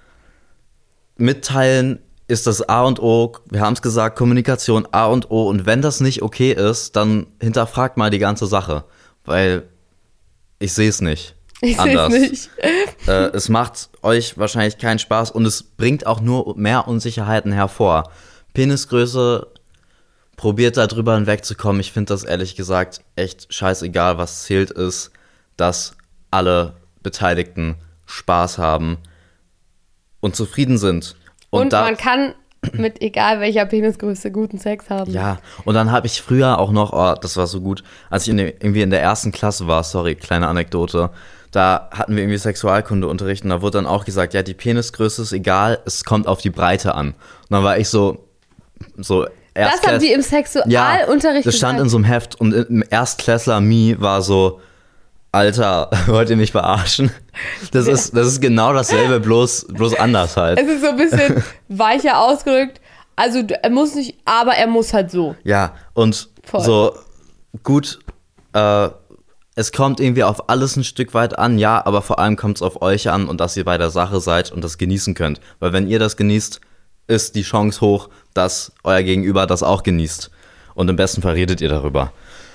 mitteilen ist das A und O. Wir haben es gesagt, Kommunikation A und O. Und wenn das nicht okay ist, dann hinterfragt mal die ganze Sache, weil ich sehe es nicht. Ich anders. sehe nicht. Es macht euch wahrscheinlich keinen Spaß und es bringt auch nur mehr Unsicherheiten hervor. Penisgröße, probiert da drüber hinwegzukommen. Ich finde das ehrlich gesagt echt scheißegal, was zählt ist, dass alle Beteiligten Spaß haben und zufrieden sind. Und man kann mit egal welcher Penisgröße guten Sex haben. Ja, und dann habe ich früher auch noch, das war so gut, als ich irgendwie in der ersten Klasse war, sorry, kleine Anekdote, da hatten wir irgendwie Sexualkundeunterricht und da wurde dann auch gesagt, ja, die Penisgröße ist egal, es kommt auf die Breite an. Und dann war ich so das haben die im Sexualunterricht das stand gesagt. in so einem Heft und im Erstklässler Mi war so, Alter, wollt ihr mich verarschen? Das ist genau dasselbe, bloß anders halt. Es ist so ein bisschen weicher ausgedrückt. Also er muss nicht, aber er muss halt so. Ja, und Voll. so gut, es kommt irgendwie auf alles ein Stück weit an, ja, aber vor allem kommt es auf euch an und dass ihr bei der Sache seid und das genießen könnt. Weil wenn ihr das genießt, ist die Chance hoch, dass euer Gegenüber das auch genießt. Und im besten Fall redet ihr darüber.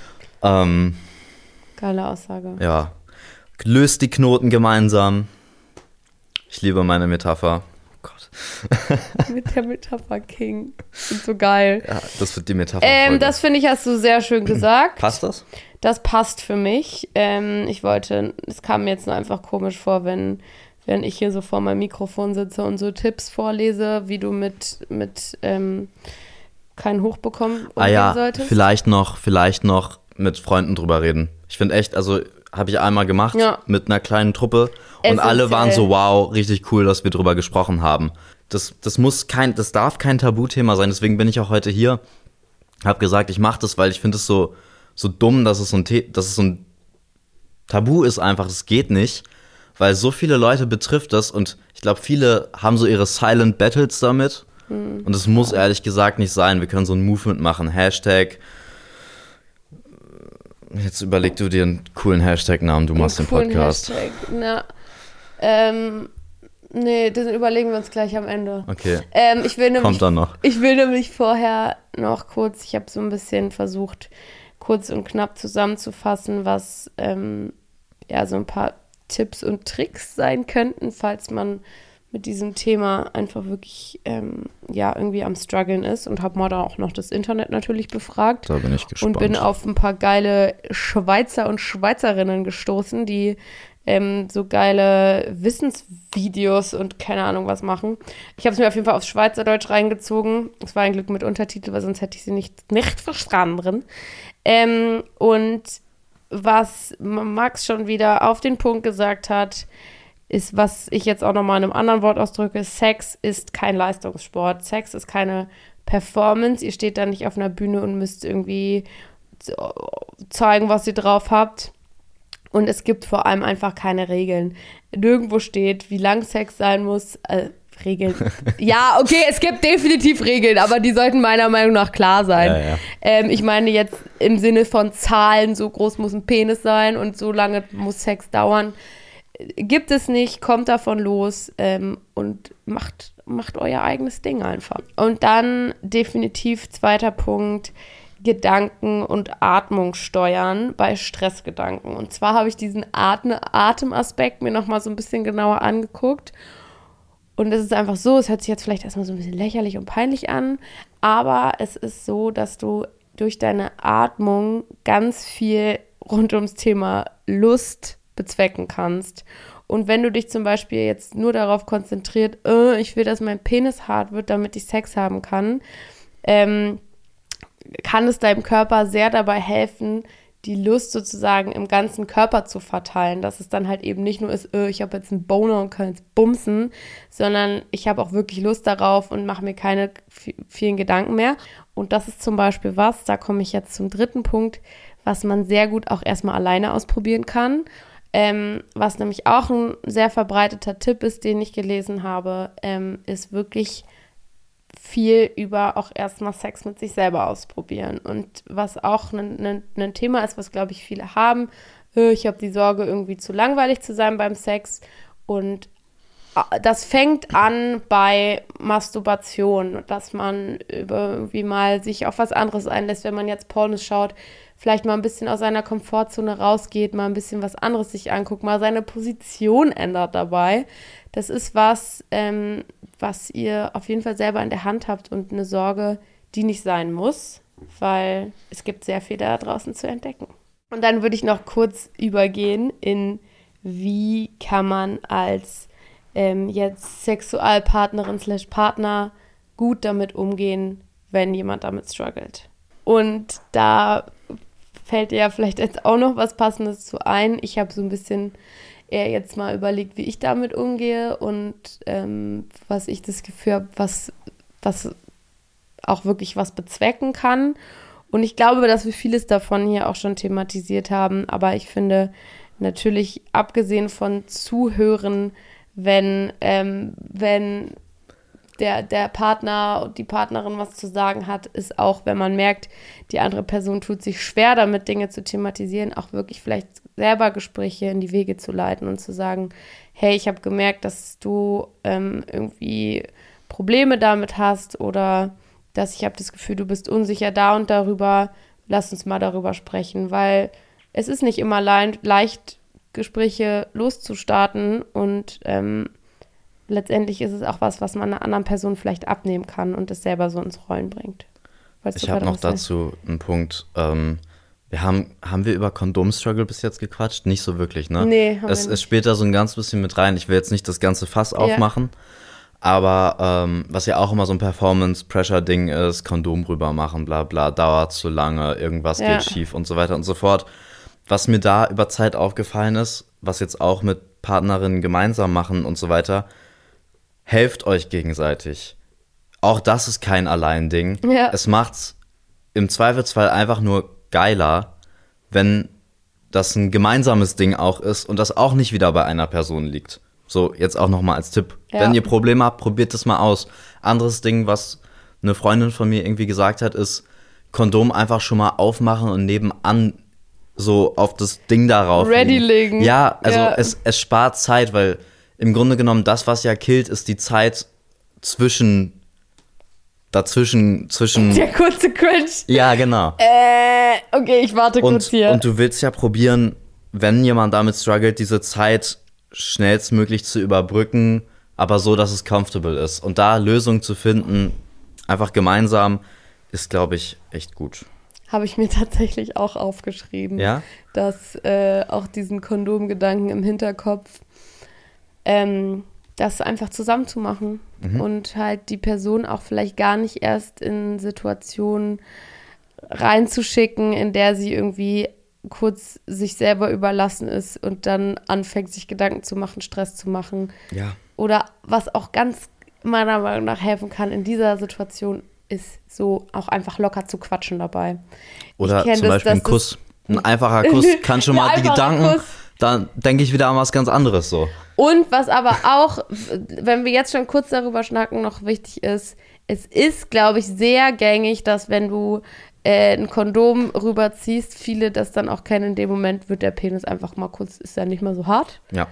Geile Aussage. Ja, löst die Knoten gemeinsam. Ich liebe meine Metapher. Oh Gott. Mit der Metapher King. Ist so geil. Ja, das wird die Metapher. Das finde ich, hast du sehr schön gesagt. Passt das? Das passt für mich. Es kam mir jetzt nur einfach komisch vor, wenn ich hier so vor meinem Mikrofon sitze und so Tipps vorlese, wie du mit keinen Hochbekommen umgehen solltest. Vielleicht noch mit Freunden drüber reden. Ich finde echt, also habe ich einmal gemacht mit einer kleinen Truppe und alle waren so, wow, richtig cool, dass wir drüber gesprochen haben. Das darf kein Tabuthema sein, deswegen bin ich auch heute hier. Habe gesagt, ich mache das, weil ich finde es so dumm, dass es so ein Tabu ist einfach, es geht nicht, weil so viele Leute betrifft das und ich glaube, viele haben so ihre Silent Battles damit und es muss ehrlich gesagt nicht sein. Wir können so ein Movement machen, Hashtag. Jetzt überleg du dir einen coolen Hashtag-Namen, du machst den Podcast. Hashtag, nee, den überlegen wir uns gleich am Ende. Okay, kommt dann noch. Ich will nämlich vorher noch kurz, ich habe so ein bisschen versucht, kurz und knapp zusammenzufassen, was so ein paar Tipps und Tricks sein könnten, falls man mit diesem Thema einfach wirklich irgendwie am Struggeln ist und habe mal da auch noch das Internet natürlich befragt. Da bin ich gespannt. Und bin auf ein paar geile Schweizer und Schweizerinnen gestoßen, die so geile Wissensvideos und keine Ahnung was machen. Ich habe es mir auf jeden Fall aufs Schweizerdeutsch reingezogen. Es war ein Glück mit Untertitel, weil sonst hätte ich sie nicht verstanden. Und was Max schon wieder auf den Punkt gesagt hat, ist, was ich jetzt auch nochmal in einem anderen Wort ausdrücke, Sex ist kein Leistungssport. Sex ist keine Performance. Ihr steht da nicht auf einer Bühne und müsst irgendwie zeigen, was ihr drauf habt. Und es gibt vor allem einfach keine Regeln. Nirgendwo steht, wie lang Sex sein muss. Regeln. Ja, okay, es gibt definitiv Regeln, aber die sollten meiner Meinung nach klar sein. Ja. Ich meine jetzt im Sinne von Zahlen, so groß muss ein Penis sein und so lange muss Sex dauern. Gibt es nicht, kommt davon los und macht euer eigenes Ding einfach. Und dann definitiv zweiter Punkt, Gedanken und Atmung steuern bei Stressgedanken. Und zwar habe ich diesen Atemaspekt mir nochmal so ein bisschen genauer angeguckt. Und es ist einfach so, es hört sich jetzt vielleicht erstmal so ein bisschen lächerlich und peinlich an, aber es ist so, dass du durch deine Atmung ganz viel rund ums Thema Lust bezwecken kannst. Und wenn du dich zum Beispiel jetzt nur darauf konzentriert, ich will, dass mein Penis hart wird, damit ich Sex haben kann, kann es deinem Körper sehr dabei helfen, die Lust sozusagen im ganzen Körper zu verteilen, dass es dann halt eben nicht nur ist, ich habe jetzt einen Boner und kann jetzt bumsen, sondern ich habe auch wirklich Lust darauf und mache mir keine vielen Gedanken mehr. Und das ist zum Beispiel da komme ich jetzt zum dritten Punkt, was man sehr gut auch erstmal alleine ausprobieren kann. Was nämlich auch ein sehr verbreiteter Tipp ist, den ich gelesen habe, ist wirklich viel über auch erstmal Sex mit sich selber ausprobieren. Und was auch ein Thema ist, was, glaube ich, viele haben, ich habe die Sorge, irgendwie zu langweilig zu sein beim Sex. Und das fängt an bei Masturbation, dass man irgendwie mal sich auf was anderes einlässt, wenn man jetzt Pornos schaut, vielleicht mal ein bisschen aus seiner Komfortzone rausgeht, mal ein bisschen was anderes sich anguckt, mal seine Position ändert dabei. Das ist was, was ihr auf jeden Fall selber in der Hand habt und eine Sorge, die nicht sein muss, weil es gibt sehr viel da draußen zu entdecken. Und dann würde ich noch kurz übergehen in, wie kann man als jetzt Sexualpartnerin / Partner gut damit umgehen, wenn jemand damit struggelt. Und da fällt dir ja vielleicht jetzt auch noch was Passendes zu ein. Ich habe so ein bisschen eher jetzt mal überlegt, wie ich damit umgehe und was ich das Gefühl habe, was auch wirklich was bezwecken kann. Und ich glaube, dass wir vieles davon hier auch schon thematisiert haben. Aber ich finde natürlich, abgesehen von Zuhören, wenn der Partner und die Partnerin was zu sagen hat, ist auch, wenn man merkt, die andere Person tut sich schwer damit, Dinge zu thematisieren, auch wirklich vielleicht selber Gespräche in die Wege zu leiten und zu sagen, hey, ich habe gemerkt, dass du irgendwie Probleme damit hast oder dass ich habe das Gefühl, du bist unsicher da und darüber, lass uns mal darüber sprechen, weil es ist nicht immer leicht, Gespräche loszustarten und letztendlich ist es auch was man einer anderen Person vielleicht abnehmen kann und es selber so ins Rollen bringt. Ich habe noch dazu einen Punkt. Haben wir über Kondom-Struggle bis jetzt gequatscht? Nicht so wirklich, ne? Nee, haben wir nicht. Es spielt da so ein ganz bisschen mit rein. Ich will jetzt nicht das ganze Fass aufmachen, aber was ja auch immer so ein Performance-Pressure-Ding ist, Kondom rüber machen, bla bla, dauert zu lange, irgendwas geht schief und so weiter und so fort. Was mir da über Zeit aufgefallen ist, was jetzt auch mit Partnerinnen gemeinsam machen und so weiter, helft euch gegenseitig. Auch das ist kein Alleinding. Ja. Es macht's im Zweifelsfall einfach nur geiler, wenn das ein gemeinsames Ding auch ist und das auch nicht wieder bei einer Person liegt. So, jetzt auch nochmal als Tipp. Ja. Wenn ihr Probleme habt, probiert es mal aus. Anderes Ding, was eine Freundin von mir irgendwie gesagt hat, ist, Kondom einfach schon mal aufmachen und nebenan so auf das Ding darauf ready legen. Ja, also es spart Zeit, weil im Grunde genommen das, was ja killt, ist die Zeit dazwischen. Der kurze Cringe. Ja, genau. Okay, ich warte kurz hier. Und du willst ja probieren, wenn jemand damit struggelt, diese Zeit schnellstmöglich zu überbrücken, aber so, dass es comfortable ist. Und da Lösungen zu finden, einfach gemeinsam, ist, glaube ich, echt gut. Habe ich mir tatsächlich auch aufgeschrieben. Ja? Dass auch diesen Kondomgedanken im Hinterkopf, das einfach zusammenzumachen und halt die Person auch vielleicht gar nicht erst in Situationen reinzuschicken, in der sie irgendwie kurz sich selber überlassen ist und dann anfängt, sich Gedanken zu machen, Stress zu machen. Ja. Oder was auch ganz meiner Meinung nach helfen kann in dieser Situation, ist so auch einfach locker zu quatschen dabei. Oder zum Beispiel ein Kuss. Ein einfacher Kuss kann schon mal die Gedanken, dann denke ich wieder an was ganz anderes so. Und was aber auch, wenn wir jetzt schon kurz darüber schnacken, noch wichtig ist, es ist, glaube ich, sehr gängig, dass wenn du ein Kondom rüberziehst, viele das dann auch kennen, in dem Moment wird der Penis einfach mal kurz, ist ja nicht mehr so hart. Ja.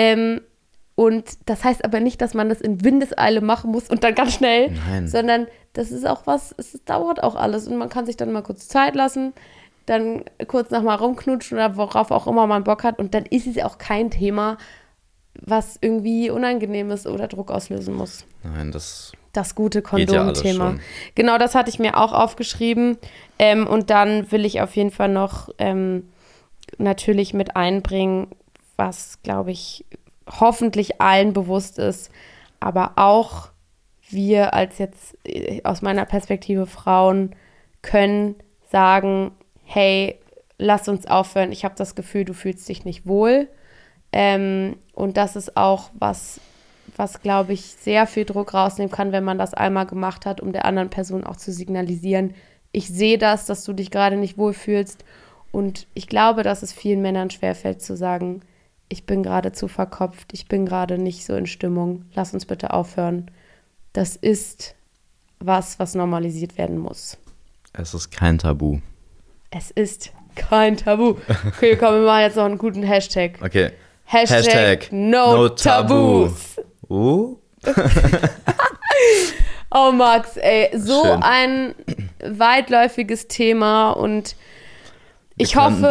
Und das heißt aber nicht, dass man das in Windeseile machen muss und dann ganz schnell, sondern das ist auch was, es dauert auch alles und man kann sich dann mal kurz Zeit lassen, dann kurz nochmal rumknutschen oder worauf auch immer man Bock hat und dann ist es ja auch kein Thema, was irgendwie unangenehm ist oder Druck auslösen muss. Nein, das gute Kondom-Thema. Ja, genau, das hatte ich mir auch aufgeschrieben. Und dann will ich auf jeden Fall noch natürlich mit einbringen, was, glaube ich, hoffentlich allen bewusst ist, aber auch wir als jetzt aus meiner Perspektive Frauen können sagen, hey, lass uns aufhören, ich habe das Gefühl, du fühlst dich nicht wohl. Und das ist auch was, glaube ich, sehr viel Druck rausnehmen kann, wenn man das einmal gemacht hat, um der anderen Person auch zu signalisieren, ich sehe das, dass du dich gerade nicht wohlfühlst. Und ich glaube, dass es vielen Männern schwerfällt zu sagen, ich bin gerade zu verkopft, ich bin gerade nicht so in Stimmung, lass uns bitte aufhören. Das ist was normalisiert werden muss. Es ist kein Tabu. Es ist kein Tabu. Okay, komm, wir machen jetzt noch einen guten Hashtag. Okay. Hashtag no Tabus. Oh. Oh, Max, ey, so Schön. ein weitläufiges Thema und ich hoffe,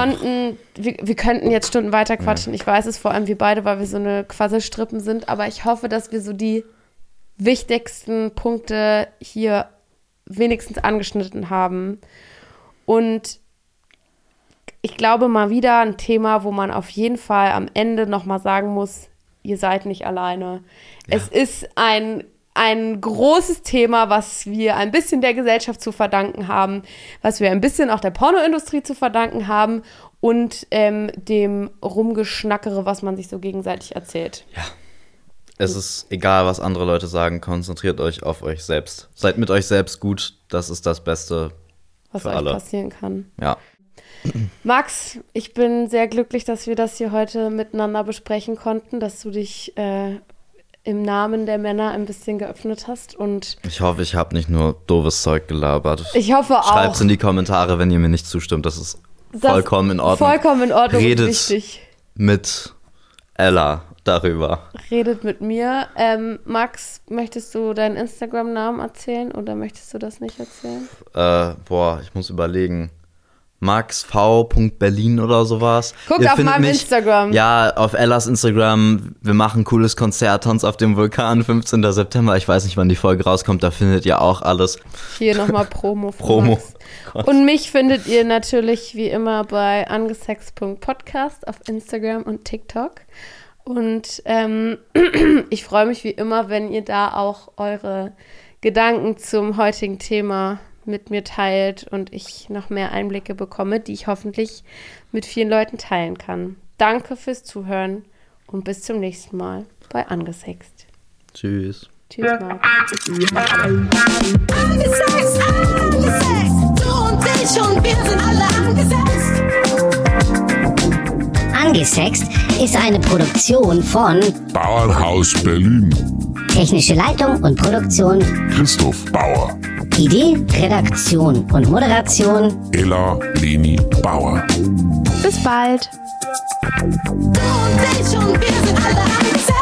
wir könnten jetzt Stunden weiter quatschen. Ich weiß es, vor allem wir beide, weil wir so eine Quasselstrippen sind, aber ich hoffe, dass wir so die wichtigsten Punkte hier wenigstens angeschnitten haben. Und ich glaube mal wieder ein Thema, wo man auf jeden Fall am Ende nochmal sagen muss, ihr seid nicht alleine. Ja. Es ist ein großes Thema, was wir ein bisschen der Gesellschaft zu verdanken haben, was wir ein bisschen auch der Pornoindustrie zu verdanken haben und dem Rumgeschnackere, was man sich so gegenseitig erzählt. Ja. Es ist egal, was andere Leute sagen, konzentriert euch auf euch selbst. Seid mit euch selbst gut, das ist das Beste was für euch alle. Passieren kann. Ja. Max, ich bin sehr glücklich, dass wir das hier heute miteinander besprechen konnten, dass du dich im Namen der Männer ein bisschen geöffnet hast. Und Ich hoffe, ich habe nicht nur doofes Zeug gelabert. Ich hoffe auch. Schreibt's in die Kommentare, wenn ihr mir nicht zustimmt. Das ist vollkommen in Ordnung. Vollkommen in Ordnung. Redet und wichtig. mit Ella darüber. Redet mit mir. Max, möchtest du deinen Instagram-Namen erzählen oder möchtest du das nicht erzählen? Ich muss überlegen. maxv.berlin oder sowas. Guck auf meinem Instagram. Ja, auf Ellas Instagram. Wir machen ein cooles Konzert, Tanz auf dem Vulkan, 15. September. Ich weiß nicht, wann die Folge rauskommt, da findet ihr auch alles. Hier nochmal Promo. Max. Und mich findet ihr natürlich wie immer bei angesext.podcast auf Instagram und TikTok. Und ich freue mich wie immer, wenn ihr da auch eure Gedanken zum heutigen Thema mit mir teilt und ich noch mehr Einblicke bekomme, die ich hoffentlich mit vielen Leuten teilen kann. Danke fürs Zuhören und bis zum nächsten Mal bei Angesext. Tschüss. Tschüss, Marc. Angesext, du und ich und wir sind alle angesext. Angesext ist eine Produktion von Bauernhaus Berlin. Technische Leitung und Produktion Christoph Bauer. Idee, Redaktion und Moderation Ella Leni Bauer. Bis bald. Du und ich und wir sind alle angesext.